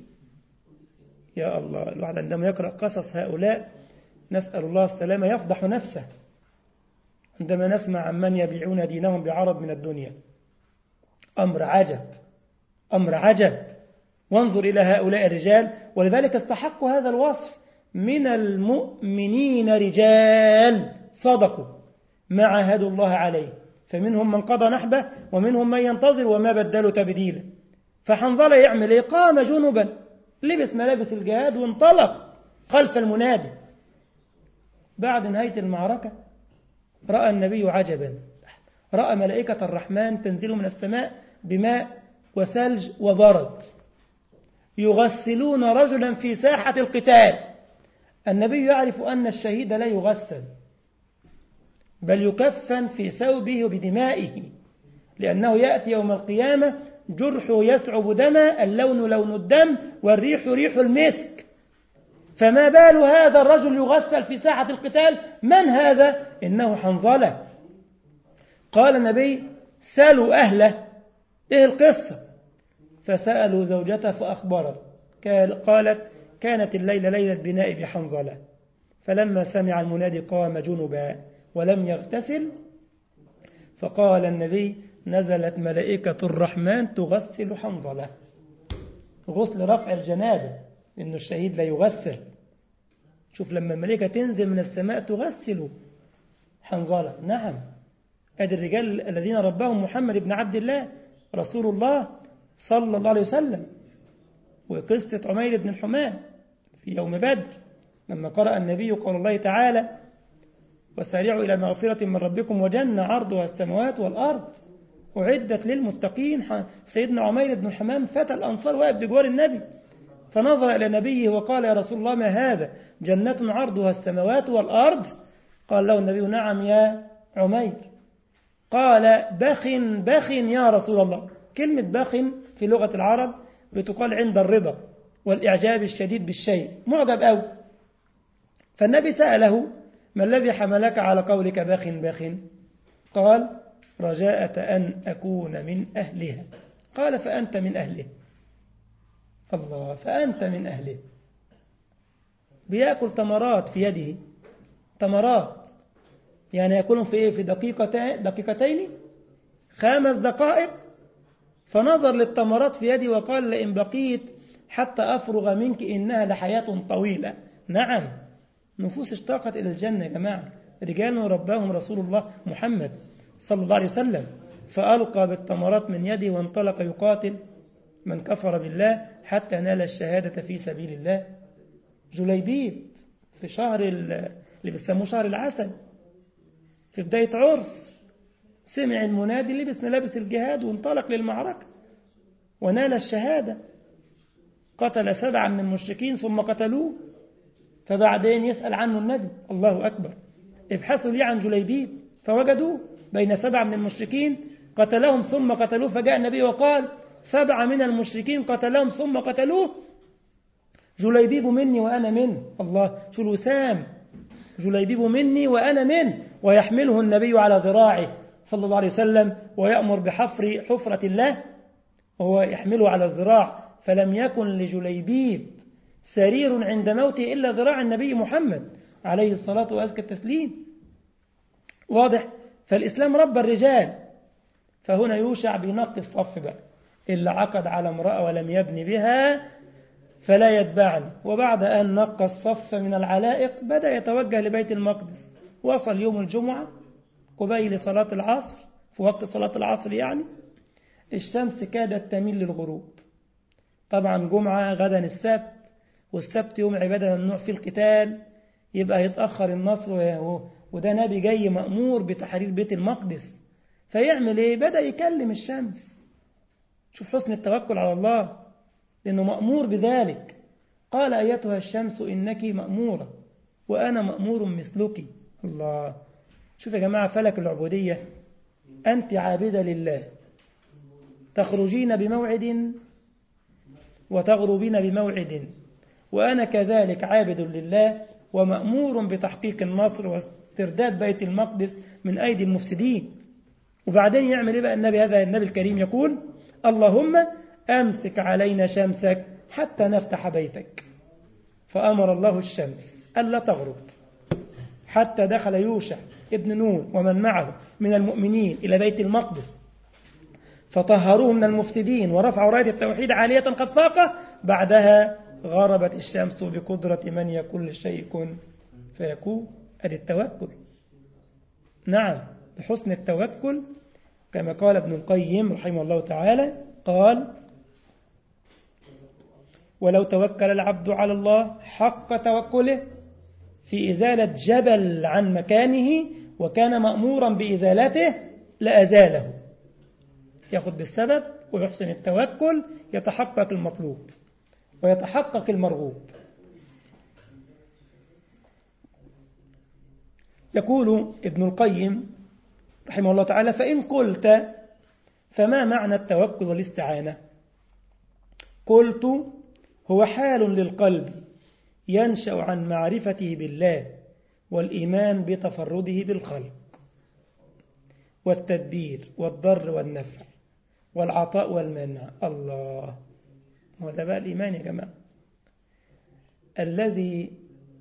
يا الله، الواحد عندما يقرأ قصص هؤلاء نسأل الله السلامة يفضح نفسه عندما نسمع عن من يبيعون دينهم بعرض من الدنيا. أمر عجب، أمر عجب. وانظر إلى هؤلاء الرجال، ولذلك استحقوا هذا الوصف: من المؤمنين رجال صدقوا ما عاهدوا الله عليه، فمنهم من قضى نحبه ومنهم من ينتظر وما بدلوا تبديلا. فحنظلة يعمل إيه؟ قام جنبا، لبس ملابس الجهاد وانطلق خلف المنادي. بعد نهاية المعركة رأى النبي عجبا، رأى ملائكة الرحمن تنزل من السماء بماء وثلج وبرد يغسلون رجلا في ساحة القتال. النبي يعرف أن الشهيد لا يغسل بل يكفن في ثوبه بدمائه، لأنه يأتي يوم القيامة جرحه يسعب دما، اللون لون الدم والريح ريح المسك. فما بال هذا الرجل يغسل في ساحة القتال؟ من هذا؟ إنه حنظلة. قال النبي: سألوا أهله إيه القصة؟ فسألوا زوجته فأخبرت، قالت: كانت الليلة ليلة بناء بحنظلة، فلما سمع المنادي قام جنبا ولم يغتسل، فقال النبي: نزلت ملائكة الرحمن تغسل حنظلة. غسل رفع الجنابة، إنه الشهيد لا يغسل. شوف لما الملائكة تنزل من السماء تغسل حنظلة. نعم، هذا الرجال الذين رباهم محمد بن عبد الله رسول الله صلى الله عليه وسلم. وقصة عمير بن الحمام في يوم بدر لما قرأ النبي قول الله تعالى: وسارعوا إلى مغفرة من ربكم وجنة عرضها السماوات والأرض أعدت للمتقين. سيدنا عمير بن الحمام فتى الأنصار واقف بجوار النبي، فنظر إلى نبيه وقال: يا رسول الله، ما هذا؟ جنة عرضها السماوات والأرض؟ قال له النبي: نعم يا عمير. قال: بخ بخ يا رسول الله. كلمة بخ في لغة العرب بتقال عند الرضا والإعجاب الشديد بالشيء، معجب أو. فالنبي سأله: ما الذي حملك على قولك بخ بخ؟ قال: رجاءة أن أكون من أهلها. قال: فأنت من أهله. الله، فأنت من أهله. بيأكل تمرات في يده، تمرات يعني يأكلهم في إيه؟ في دقيقتين دقيقتين خمس دقائق. فنظر للتمرات في يدي وقال: لئن بقيت حتى أفرغ منك إنها لحياة طويلة. نعم، نفوس اشتاقت إلى الجنة يا جماعة. رجال رباهم رسول الله محمد صلى الله عليه وسلم، فألقى بالتمرات من يده وانطلق يقاتل من كفر بالله حتى نال الشهادة في سبيل الله. جليبيب في شهر اللي بيسموه شهر العسل، في بداية عرس، سمع المنادي، لبس ملابس الجهاد وانطلق للمعركة ونال الشهادة. قتل سبعة من المشركين ثم قتلوه، فبعدين يسأل عنه النبي. الله أكبر، ابحثوا لي عن جليبيب، فوجدوه بين سبعة من المشركين قتلهم ثم قتلوه. فجاء النبي وقال: سبعة من المشركين قتلهم ثم قتلوه، جليبيب مني وأنا منه. الله، شو الوسام، جليبيب مني وأنا منه. ويحمله النبي على ذراعه صلى الله عليه وسلم ويأمر بحفر حفرة الله وهو يحمله على الذراع. فلم يكن لجليبيب سرير عند موته إلا ذراع النبي محمد عليه الصلاة وأزكى التسليم. واضح؟ فالإسلام ربى الرجال. فهنا يوشع بنقي الصف بقى، إلا عقد على امرأة ولم يبني بها فلا يتبعني. وبعد أن نقى الصف من العلائق بدأ يتوجه لبيت المقدس. وصل يوم الجمعة قبيل صلاة العصر، في وقت صلاة العصر يعني، الشمس كادت تميل للغروب. طبعا جمعة غدا السبت، والسبت يوم عبادة ممنوع فيه القتال، يبقى يتأخر النصر، وده نبي جاي مأمور بتحرير بيت المقدس. فيعمل ايه؟ بدأ يكلم الشمس. شوف حسن التوكل على الله، لأنه مأمور بذلك. قال: أيتها الشمس إنك مأمورة وأنا مأمور مثلك. الله، شوف يا جماعة فلك العبودية. أنت عابدة لله، تخرجين بموعد وتغربين بموعد، وأنا كذلك عابد لله ومأمور بتحقيق النصر واسترداد بيت المقدس من أيدي المفسدين. وبعدين يعمل إيه بقى النبي هذا النبي الكريم؟ يقول اللهم أمسك علينا شمسك حتى نفتح بيتك. فأمر الله الشمس ألا تغرب حتى دخل يوشع ابن نون ومن معه من المؤمنين إلى بيت المقدس فطهروه من المفسدين ورفعوا راية التوحيد عالية خفاقة. بعدها غربت الشمس بقدرة من يكون الشيء كن فيكون. أدي التوكل. نعم، بحسن التوكل كما قال ابن القيم رحمه الله تعالى، قال ولو توكل العبد على الله حق توكله في إزالة جبل عن مكانه وكان مأمورا بإزالته لأزاله. يأخذ بالسبب ويحسن التوكل يتحقق المطلوب ويتحقق المرغوب. يقول ابن القيم رحمه الله تعالى فإن قلت فما معنى التوكل والاستعانة؟ قلت هو حال للقلب ينشأ عن معرفته بالله والإيمان بتفرده بالخلق والتدبير والضر والنفع والعطاء والمنع. الله، وهذا بقى الإيمان يا جماعة الذي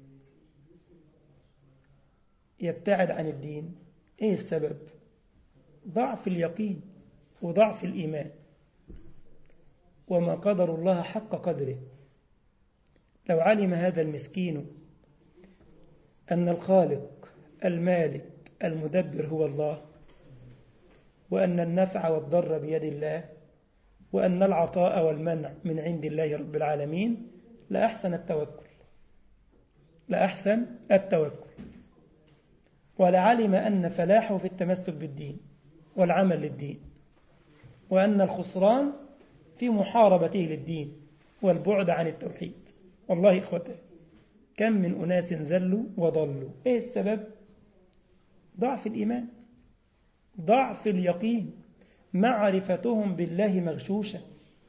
يبتعد عن الدين. إيه السبب؟ ضعف اليقين وضعف الإيمان، وما قدر الله حق قدره. لو علم هذا المسكين أن الخالق المالك المدبر هو الله، وأن النفع والضر بيد الله، وأن العطاء والمنع من عند الله رب العالمين، لأحسن التوكل لأحسن التوكل ولعلم أن فلاحه في التمسك بالدين والعمل للدين، وأن الخسران في محاربته للدين والبعد عن التوحيد. والله إخوته كم من أناس زلوا وضلوا. إيه السبب؟ ضعف الإيمان، ضعف اليقين، معرفتهم بالله مغشوشة،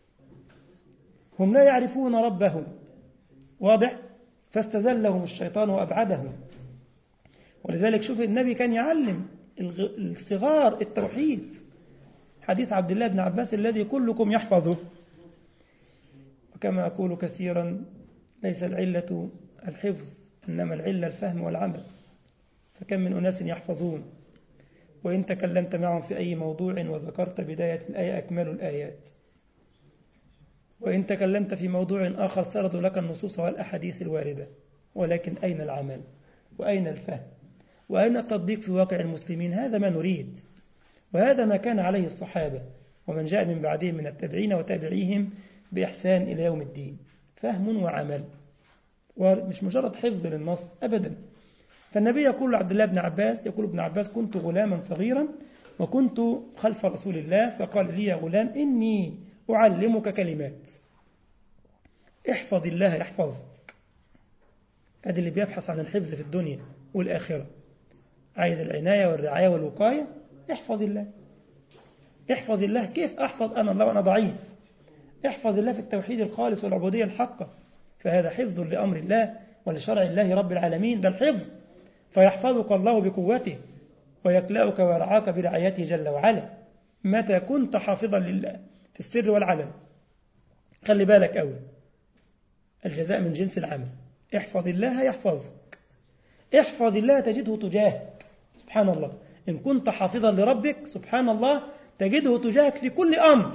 هم لا يعرفون ربهم، واضح؟ فاستزلهم الشيطان وأبعدهم. ولذلك شوف النبي كان يعلم الصغار التوحيد. حديث عبد الله بن عباس الذي كلكم يحفظه، وكما أقول كثيرا ليس العلة الحفظ إنما العلة الفهم والعمل. فكم من أناس يحفظون وإن تكلمت معهم في أي موضوع وذكرت بداية الآية أكملوا الآيات، وإن تكلمت في موضوع آخر سردوا لك النصوص والأحاديث الواردة، ولكن أين العمل وأين الفهم وأين التطبيق في واقع المسلمين؟ هذا ما نريد، وهذا ما كان عليه الصحابة ومن جاء من بعدهم من التابعين وتابعيهم بإحسان إلى يوم الدين. فهم وعمل، ومش مجرد حفظ للنص أبدا. فالنبي يقول لعبد الله بن عباس، يقول ابن عباس كنت غلاما صغيرا وكنت خلف رسول الله فقال لي يا غلام إني أعلمك كلمات احفظ الله يحفظك. هذا اللي بيبحث عن الحفظ في الدنيا والآخرة، عايز العناية والرعاية والوقاية، احفظ الله. احفظ الله. كيف أحفظ أنا الله وأنا ضعيف؟ احفظ الله في التوحيد الخالص والعبودية الحقة، فهذا حفظ لأمر الله ولشرع الله رب العالمين. ده الحفظ، فيحفظك الله بقوته ويكلأك ويرعاك برعايته جل وعلا متى كنت حافظا لله في السر والعلن. خلي بالك أوي، الجزاء من جنس العمل. احفظ الله يحفظك، احفظ الله تجده تجاهك. سبحان الله، إن كنت حافظا لربك سبحان الله تجده تجاهك في كل أمر.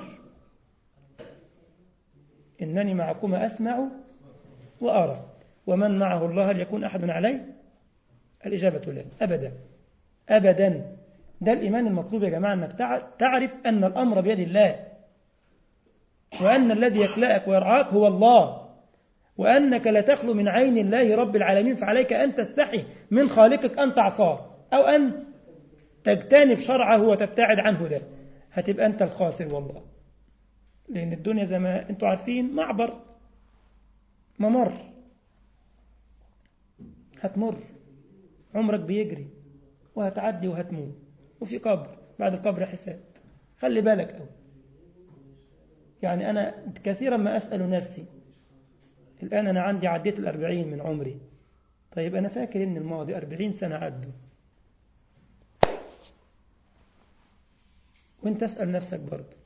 إنني معكما أسمع وأرى ومن معه الله هل يكون أحد عليه؟ الإجابة لا، أبدا أبدا. ده الإيمان المطلوب يا جماعة، أنك تعرف أن الأمر بيد الله، وأن الذي يكلأك ويرعاك هو الله، وأنك لا تخلو من عين الله رب العالمين. فعليك أن تستحي من خالقك أن تعصاه أو أن تجتنب شرعه وتبتعد عنه. ده هتبقى أنت الخاسر والله، لأن الدنيا زي ما أنتم عارفين معبر ممر، هتمر، عمرك بيجري وهتعدي وهتموت، وفي قبر، بعد القبر حساب. خلي بالك أوي يعني أنا كثيرا ما أسأل نفسي، الآن أنا عندي عديت الأربعين من عمري، طيب أنا فاكر إن الماضي أربعين سنة عدوا، وانت اسأل نفسك برضه،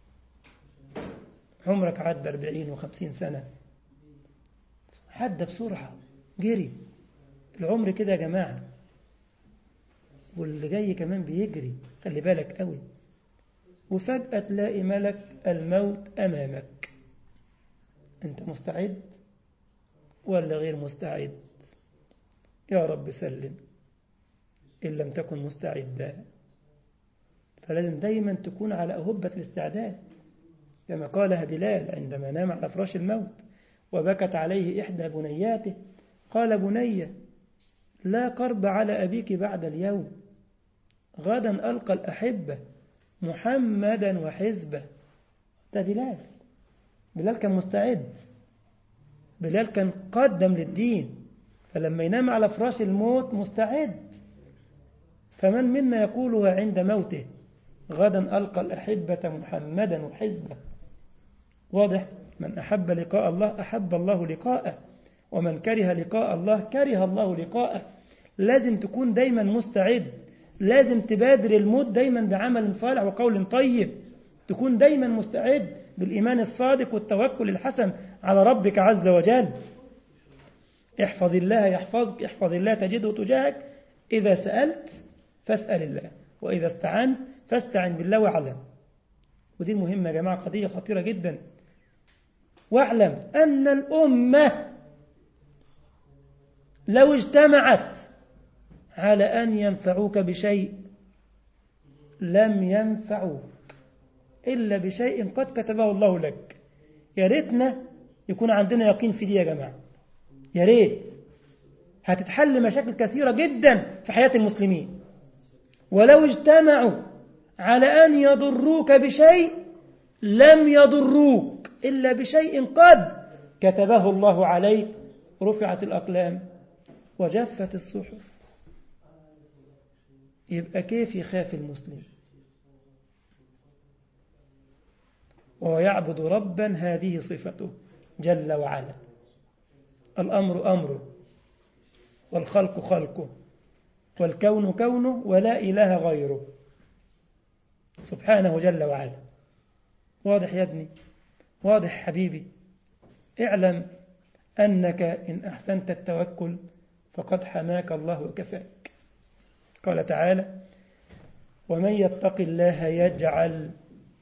عمرك عدى أربعين وخمسين سنة، عدى بسرعة، جري العمر كده يا جماعة، واللي جاي كمان بيجري، خلي بالك قوي. وفجأة تلاقي ملك الموت أمامك، أنت مستعد ولا غير مستعد؟ يا رب سلم إن لم تكن مستعدا. فلازم دايما تكون على أهبة الاستعداد، كما قالها بلال عندما نام على فراش الموت وبكت عليه إحدى بنياته، قال بني لا قرب على أبيك بعد اليوم، غدا ألقى الأحبة محمدا وحزبه. ده بلال، بلال كان مستعد، بلال كان قدم للدين، فلما ينام على فراش الموت مستعد. فمن منا يقولها عند موته غدا ألقى الأحبة محمدا وحزبه. واضح؟ من أحب لقاء الله أحب الله لقاءه، ومن كره لقاء الله كره الله لقاءه. لازم تكون دايما مستعد، لازم تبادر الموت دايما بعمل صالح وقول طيب، تكون دايما مستعد بالإيمان الصادق والتوكل الحسن على ربك عز وجل. احفظ الله يحفظك، احفظ الله تجده تجاهك، إذا سألت فاسأل الله، وإذا استعنت فاستعن بالله واعلم. ودي مهمة يا جماعة، قضية خطيرة جدا. واعلم أن الأمة لو اجتمعت على أن ينفعوك بشيء لم ينفعوك إلا بشيء قد كتبه الله لك. يا ريتنا يكون عندنا يقين في دي يا جماعة، يا ريت، هتتحل مشاكل كثيرة جدا في حياة المسلمين. ولو اجتمعوا على أن يضروك بشيء لم يضروك إلا بشيء قد كتبه الله عليك، رفعت الأقلام وجفت الصحف. يبقى كيف يخاف المسلم ويعبد ربا هذه صفته جل وعلا؟ الأمر أمره، والخلق خلقه، والكون كونه، ولا إله غيره سبحانه جل وعلا. واضح يا ابني؟ واضح حبيبي؟ اعلم أنك إن أحسنت التوكل فقد حماك الله وكفاك. قال تعالى ومن يتق الله يجعل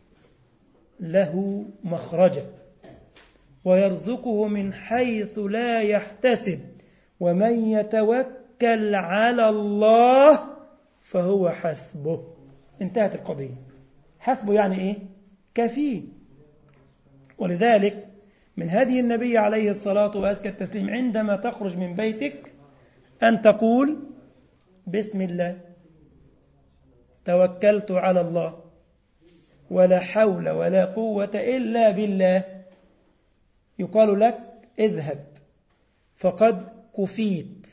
له مخرجا ويرزقه من حيث لا يحتسب ومن يتوكل على الله فهو حسبه. انتهت القضية. حسبه يعني ايه؟ كفيه. ولذلك من هدي النبي عليه الصلاة وأزكى التسليم عندما تخرج من بيتك أن تقول بسم الله توكلت على الله ولا حول ولا قوة إلا بالله. يقال لك اذهب فقد كفيت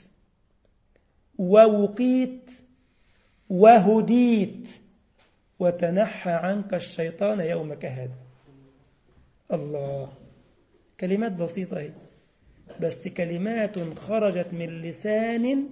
ووقيت وهديت وتنحى عنك الشيطان يومك هذا. الله، كلمات بسيطة هي، بس كلمات خرجت من لسان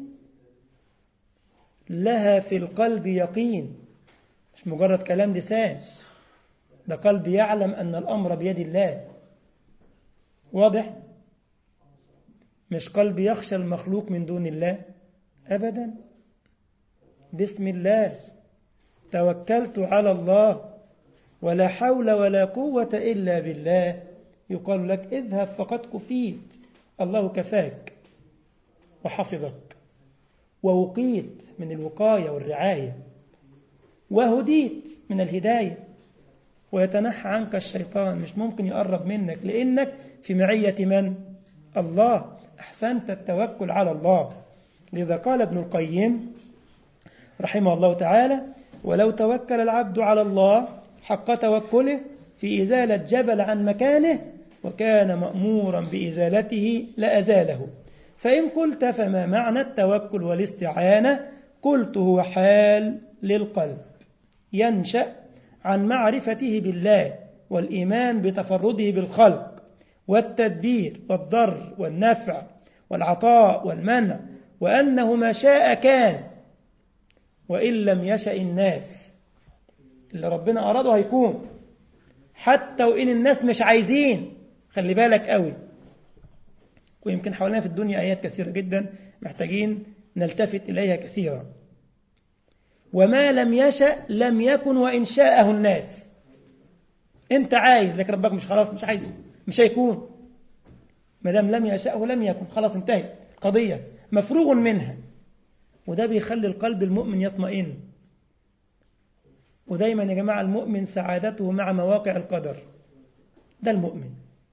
لها في القلب يقين، مش مجرد كلام لسان، ده قلب يعلم أن الأمر بيد الله. واضح؟ مش قلب يخشى المخلوق من دون الله أبدا. بسم الله توكلت على الله ولا حول ولا قوة إلا بالله. يقال لك اذهب فقد كفيت، الله كفاك وحفظك ووقيت من الوقاية والرعاية وهديت من الهداية ويتنحى عنك الشيطان، مش ممكن يقرب منك لأنك في معية من؟ الله. أحسنت التوكل على الله. لذا قال ابن القيم رحمه الله تعالى ولو توكل العبد على الله حق توكله في إزالة جبل عن مكانه وكان مأمورا بإزالته لأزاله. فإن قلت فما معنى التوكل والاستعانة؟ قلت هو حال للقلب ينشأ عن معرفته بالله والإيمان بتفرده بالخلق والتدبير والضر والنفع والعطاء والمنع، وأنه ما شاء كان وإن لم يشأ الناس. اللي ربنا أراده هيكون، حتى وإن الناس مش عايزين. خلي بالك قوي. ويمكن حوالينا في الدنيا آيات كثيرة جدا محتاجين نلتفت إليها كثيرا. وما لم يشأ لم يكن وإن شاءه الناس. أنت عايز لكن ربك مش، خلاص مش عايزه، مش هيكون. ما دام لم يشأه لم يكن، خلاص انتهت قضية مفروغ منها. وده بيخلي القلب المؤمن يطمئن. ودايما يا جماعة المؤمن سعادته مع مواقع القدر. ده المؤمن.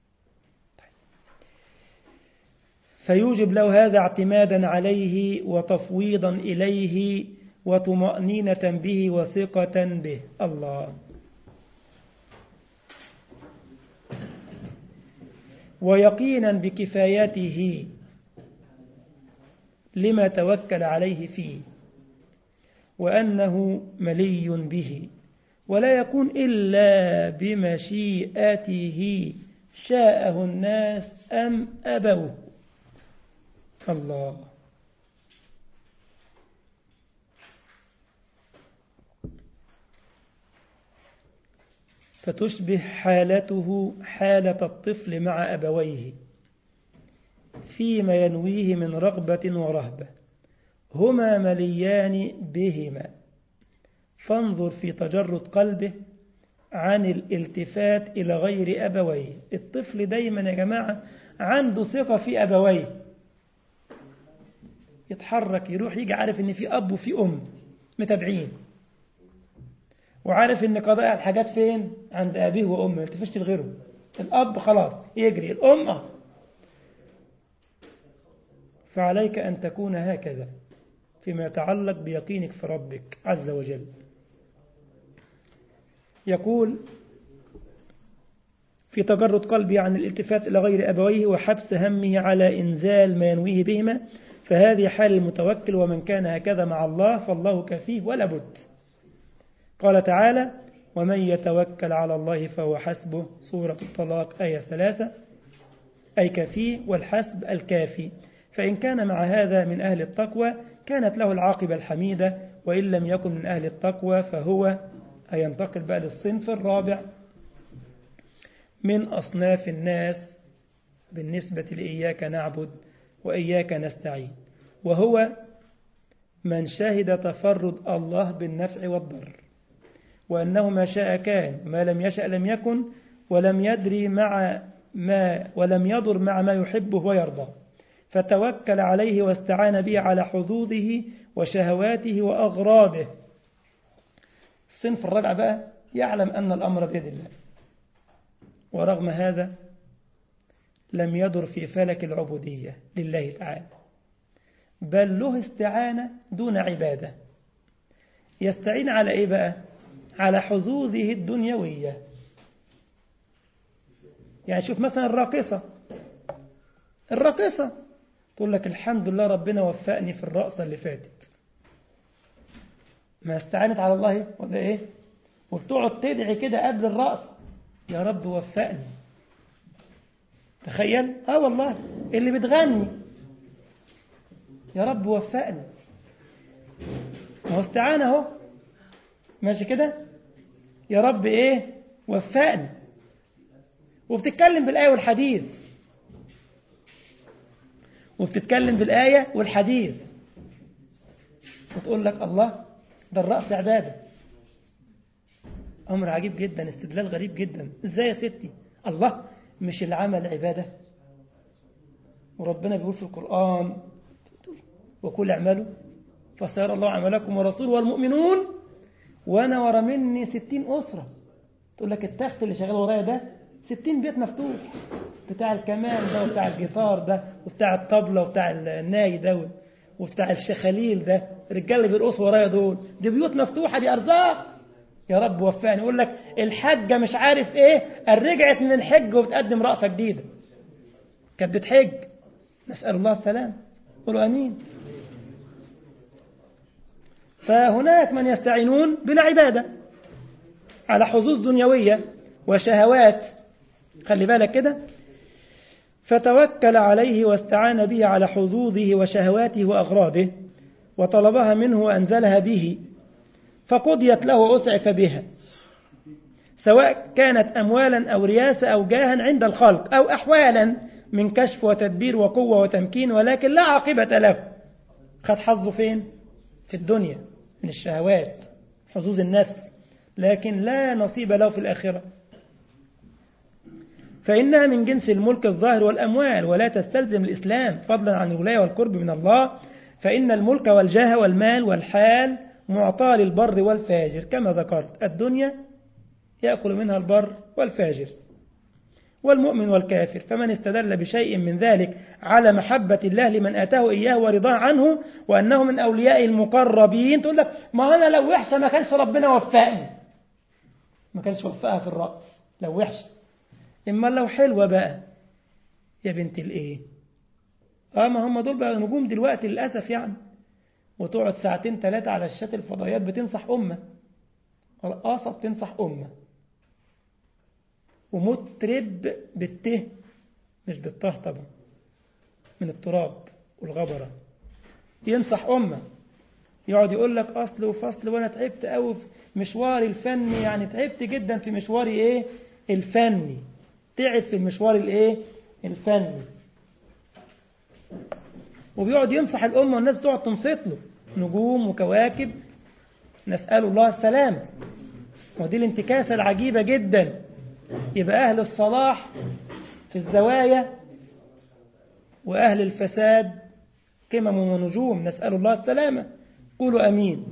فيوجب له هذا اعتمادا عليه وتفويضا إليه وطمأنينة به وثقة به. الله. ويقينا بكفايته لما توكل عليه فيه، وأنه ملي به، ولا يكون إلا بمشيئته شاءه الناس أم أبوه. الله. فتشبه حالته حالة الطفل مع أبويه فيما ينويه من رغبة ورهبة، هما مليان بهما. فانظر في تجرد قلبه عن الالتفات إلى غير أبويه. الطفل دايما يا جماعة عنده ثقة في أبويه، يتحرك يروح يجي عارف ان في أب وفي أم متابعين، وعارف ان قضاء الحاجات فين عند أبيه وأمه، ما يلتفتش لغيره. الأب خلاص يجري، الأم أه. فعليك أن تكون هكذا فيما يتعلق بيقينك في ربك عز وجل. يقول في تجرد قلبي عن الالتفات إلى غير أبويه وحبس همه على إنزال ما ينويه بهما، فهذه حال المتوكل، ومن كان هكذا مع الله فالله كفيه ولا بد. قال تعالى: ومن يتوكل على الله فهو حسبه. سورة الطلاق آية ثلاثة. أي كفيه، والحسب الكافي. فإن كان مع هذا من أهل التقوى كانت له العاقبة الحميدة، وإن لم يكن من أهل التقوى فهو هينتقل بقى للصنف الرابع من أصناف الناس بالنسبة لإياك نعبد وإياك نستعين، وهو من شهد تفرد الله بالنفع والضر، وأنه ما شاء كان وما لم يشأ لم يكن، ولم يدري مع ما ولم يضر مع ما يحبه ويرضى، فتوكل عليه واستعان به على حظوظه وشهواته وأغراضه. الصنف الرابع بقى يعلم أن الأمر بيد الله، ورغم هذا لم يضر في فلك العبودية لله تعالى، بل له استعانة دون عبادة. يستعين على إيه بقى؟ على حظوظه الدنيوية. يعني شوف مثلا الراقصة الراقصة تقول لك الحمد لله ربنا وفقني في الرقصة اللي فاتت، ما استعانت على الله ولا إيه؟ وبتقعد تدعي كده قبل الرقصة: يا رب وفقني. تخيل. اه والله اللي بتغني يا رب وفقني، ما هو استعانة اهو، ماشي كده، يا رب ايه وفقني. وبتتكلم بالآية والحديث، وبتتكلم بالآية والحديث، وتقول لك الله ده الرقص عبادة. أمر عجيب جدا، استدلال غريب جدا. ازاي يا ستي؟ الله مش العمل عبادة؟ وربنا بيقول في القرآن: وكل اعملوا فسيرى الله عملكم ورسوله والمؤمنون وانا ورا مني ستين أسرة. تقول لك التخت اللي شغال ورايا ده ستين بيت مفتوح، بتاع الكمان ده وبتاع الجيتار ده وبتاع الطبلة وبتاع الناي ده وبتاع الشخاليل ده، الرجال اللي بيرقصوا ورايا دول، دي بيوت مفتوحة، دي أرزاق. يا رب وفقني. يقول لك الحجة مش عارف ايه رجعت من الحج وبتقدم رقصة جديدة، كانت بتحج، نسأل الله السلام، قولوا امين. فهناك من يستعينون بلا عبادة على حظوظ دنيوية، وشهوات. خلي بالك كده. فتوكل عليه واستعان به على حظوظه وشهواته وأغراضه وطلبها منه وأنزلها به، فقضيت له وأسعف بها، سواء كانت أموالا أو رياسة أو جاها عند الخلق أو أحوالا من كشف وتدبير وقوة وتمكين، ولكن لا عاقبة له. خد حظه فين؟ في الدنيا من الشهوات، حظوظ النفس، لكن لا نصيب له في الآخرة، فإنها من جنس الملك الظاهر والأموال، ولا تستلزم الإسلام فضلا عن الولاية والقرب من الله، فإن الملك والجاه والمال والحال معطى للبر والفاجر كما ذكرت. الدنيا يأكل منها البر والفاجر والمؤمن والكافر. فمن استدل بشيء من ذلك على محبة الله لمن آتاه إياه ورضاه عنه وأنه من أولياء المقربين، تقول لك ما أنا لو وحشة ما كانش ربنا وفقني، ما كانش وفقها في الرأس لو وحشة. إما لو حلوة بقى يا بنت الإيه، آه ما هم دول بقى نجوم دلوقتي للأسف يعني، وتقعد ساعتين ثلاثة على الشات الفضائيات بتنصح أمة، رقاصة بتنصح أمة، ومطرب بالته مش بالطه طبعا من التراب والغبرة ينصح أمة، يقعد يقول لك أصل وفصل وأنا تعبت أوي في مشواري الفني، يعني تعبت جدا في مشواري إيه الفني، تعب في المشوار الإيه الفني، وبيقعد ينصح الأمة والناس تقعد تنصت له، نجوم وكواكب، نسأل الله السلام. ودي الانتكاسة العجيبة جدا. يبقى أهل الصلاح في الزوايا وأهل الفساد قمم ونجوم، نسأل الله السلامة. قولوا أمين.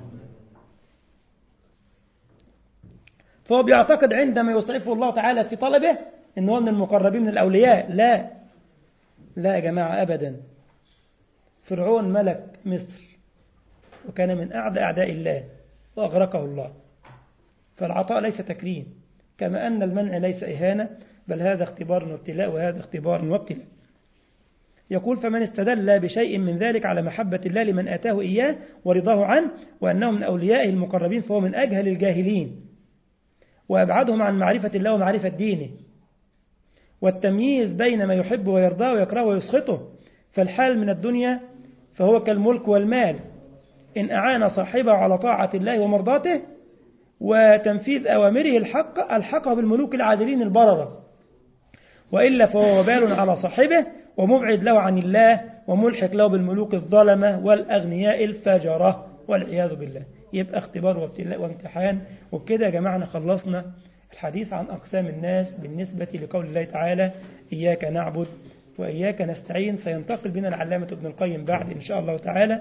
فهو بيعتقد عندما يصرفه الله تعالى في طلبه إنه هو من المقربين من الأولياء. لا لا يا جماعة أبدا. فرعون ملك مصر وكان من أعدى أعداء الله وأغرقه الله. فالعطاء ليس تكريم، كما أن المنع ليس إهانة، بل هذا اختبار وابتلاء، وهذا اختبار وابتلاء. يقول فمن استدل بشيء من ذلك على محبة الله لمن آتاه إياه ورضاه عنه وأنه من أوليائه المقربين فهو من أجهل الجاهلين وأبعدهم عن معرفة الله ومعرفة دينه والتمييز بين ما يحب ويرضاه ويكرهه ويسخطه. فالحال من الدنيا فهو كالملك والمال، إن أعان صاحبه على طاعة الله ومرضاته وتنفيذ أوامره الحق الحقه بالملوك العادلين البررة، وإلا فهو وبال على صاحبه ومبعد له عن الله وملحق له بالملوك الظلمة والأغنياء الفجرة والعياذ بالله. يبقى اختبار وابتلاء وامتحان. وبكده يا جماعة خلصنا الحديث عن أقسام الناس بالنسبة لقول الله تعالى إياك نعبد وإياك نستعين. سينتقل بنا العلامة ابن القيم بعد إن شاء الله تعالى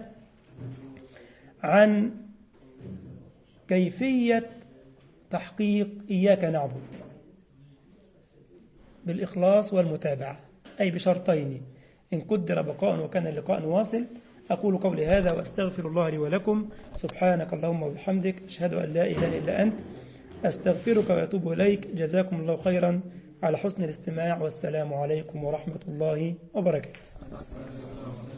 عن كيفية تحقيق إياك نعبد بالإخلاص والمتابعة، أي بشرطين إن قدر بقاء وكان اللقاء واصل. أقول قولي هذا وأستغفر الله لي ولكم. سبحانك اللهم وبحمدك، أشهد أن لا إله إلا أنت، أستغفرك وأتوب إليك. جزاكم الله خيرا على حسن الاستماع، والسلام عليكم ورحمة الله وبركاته.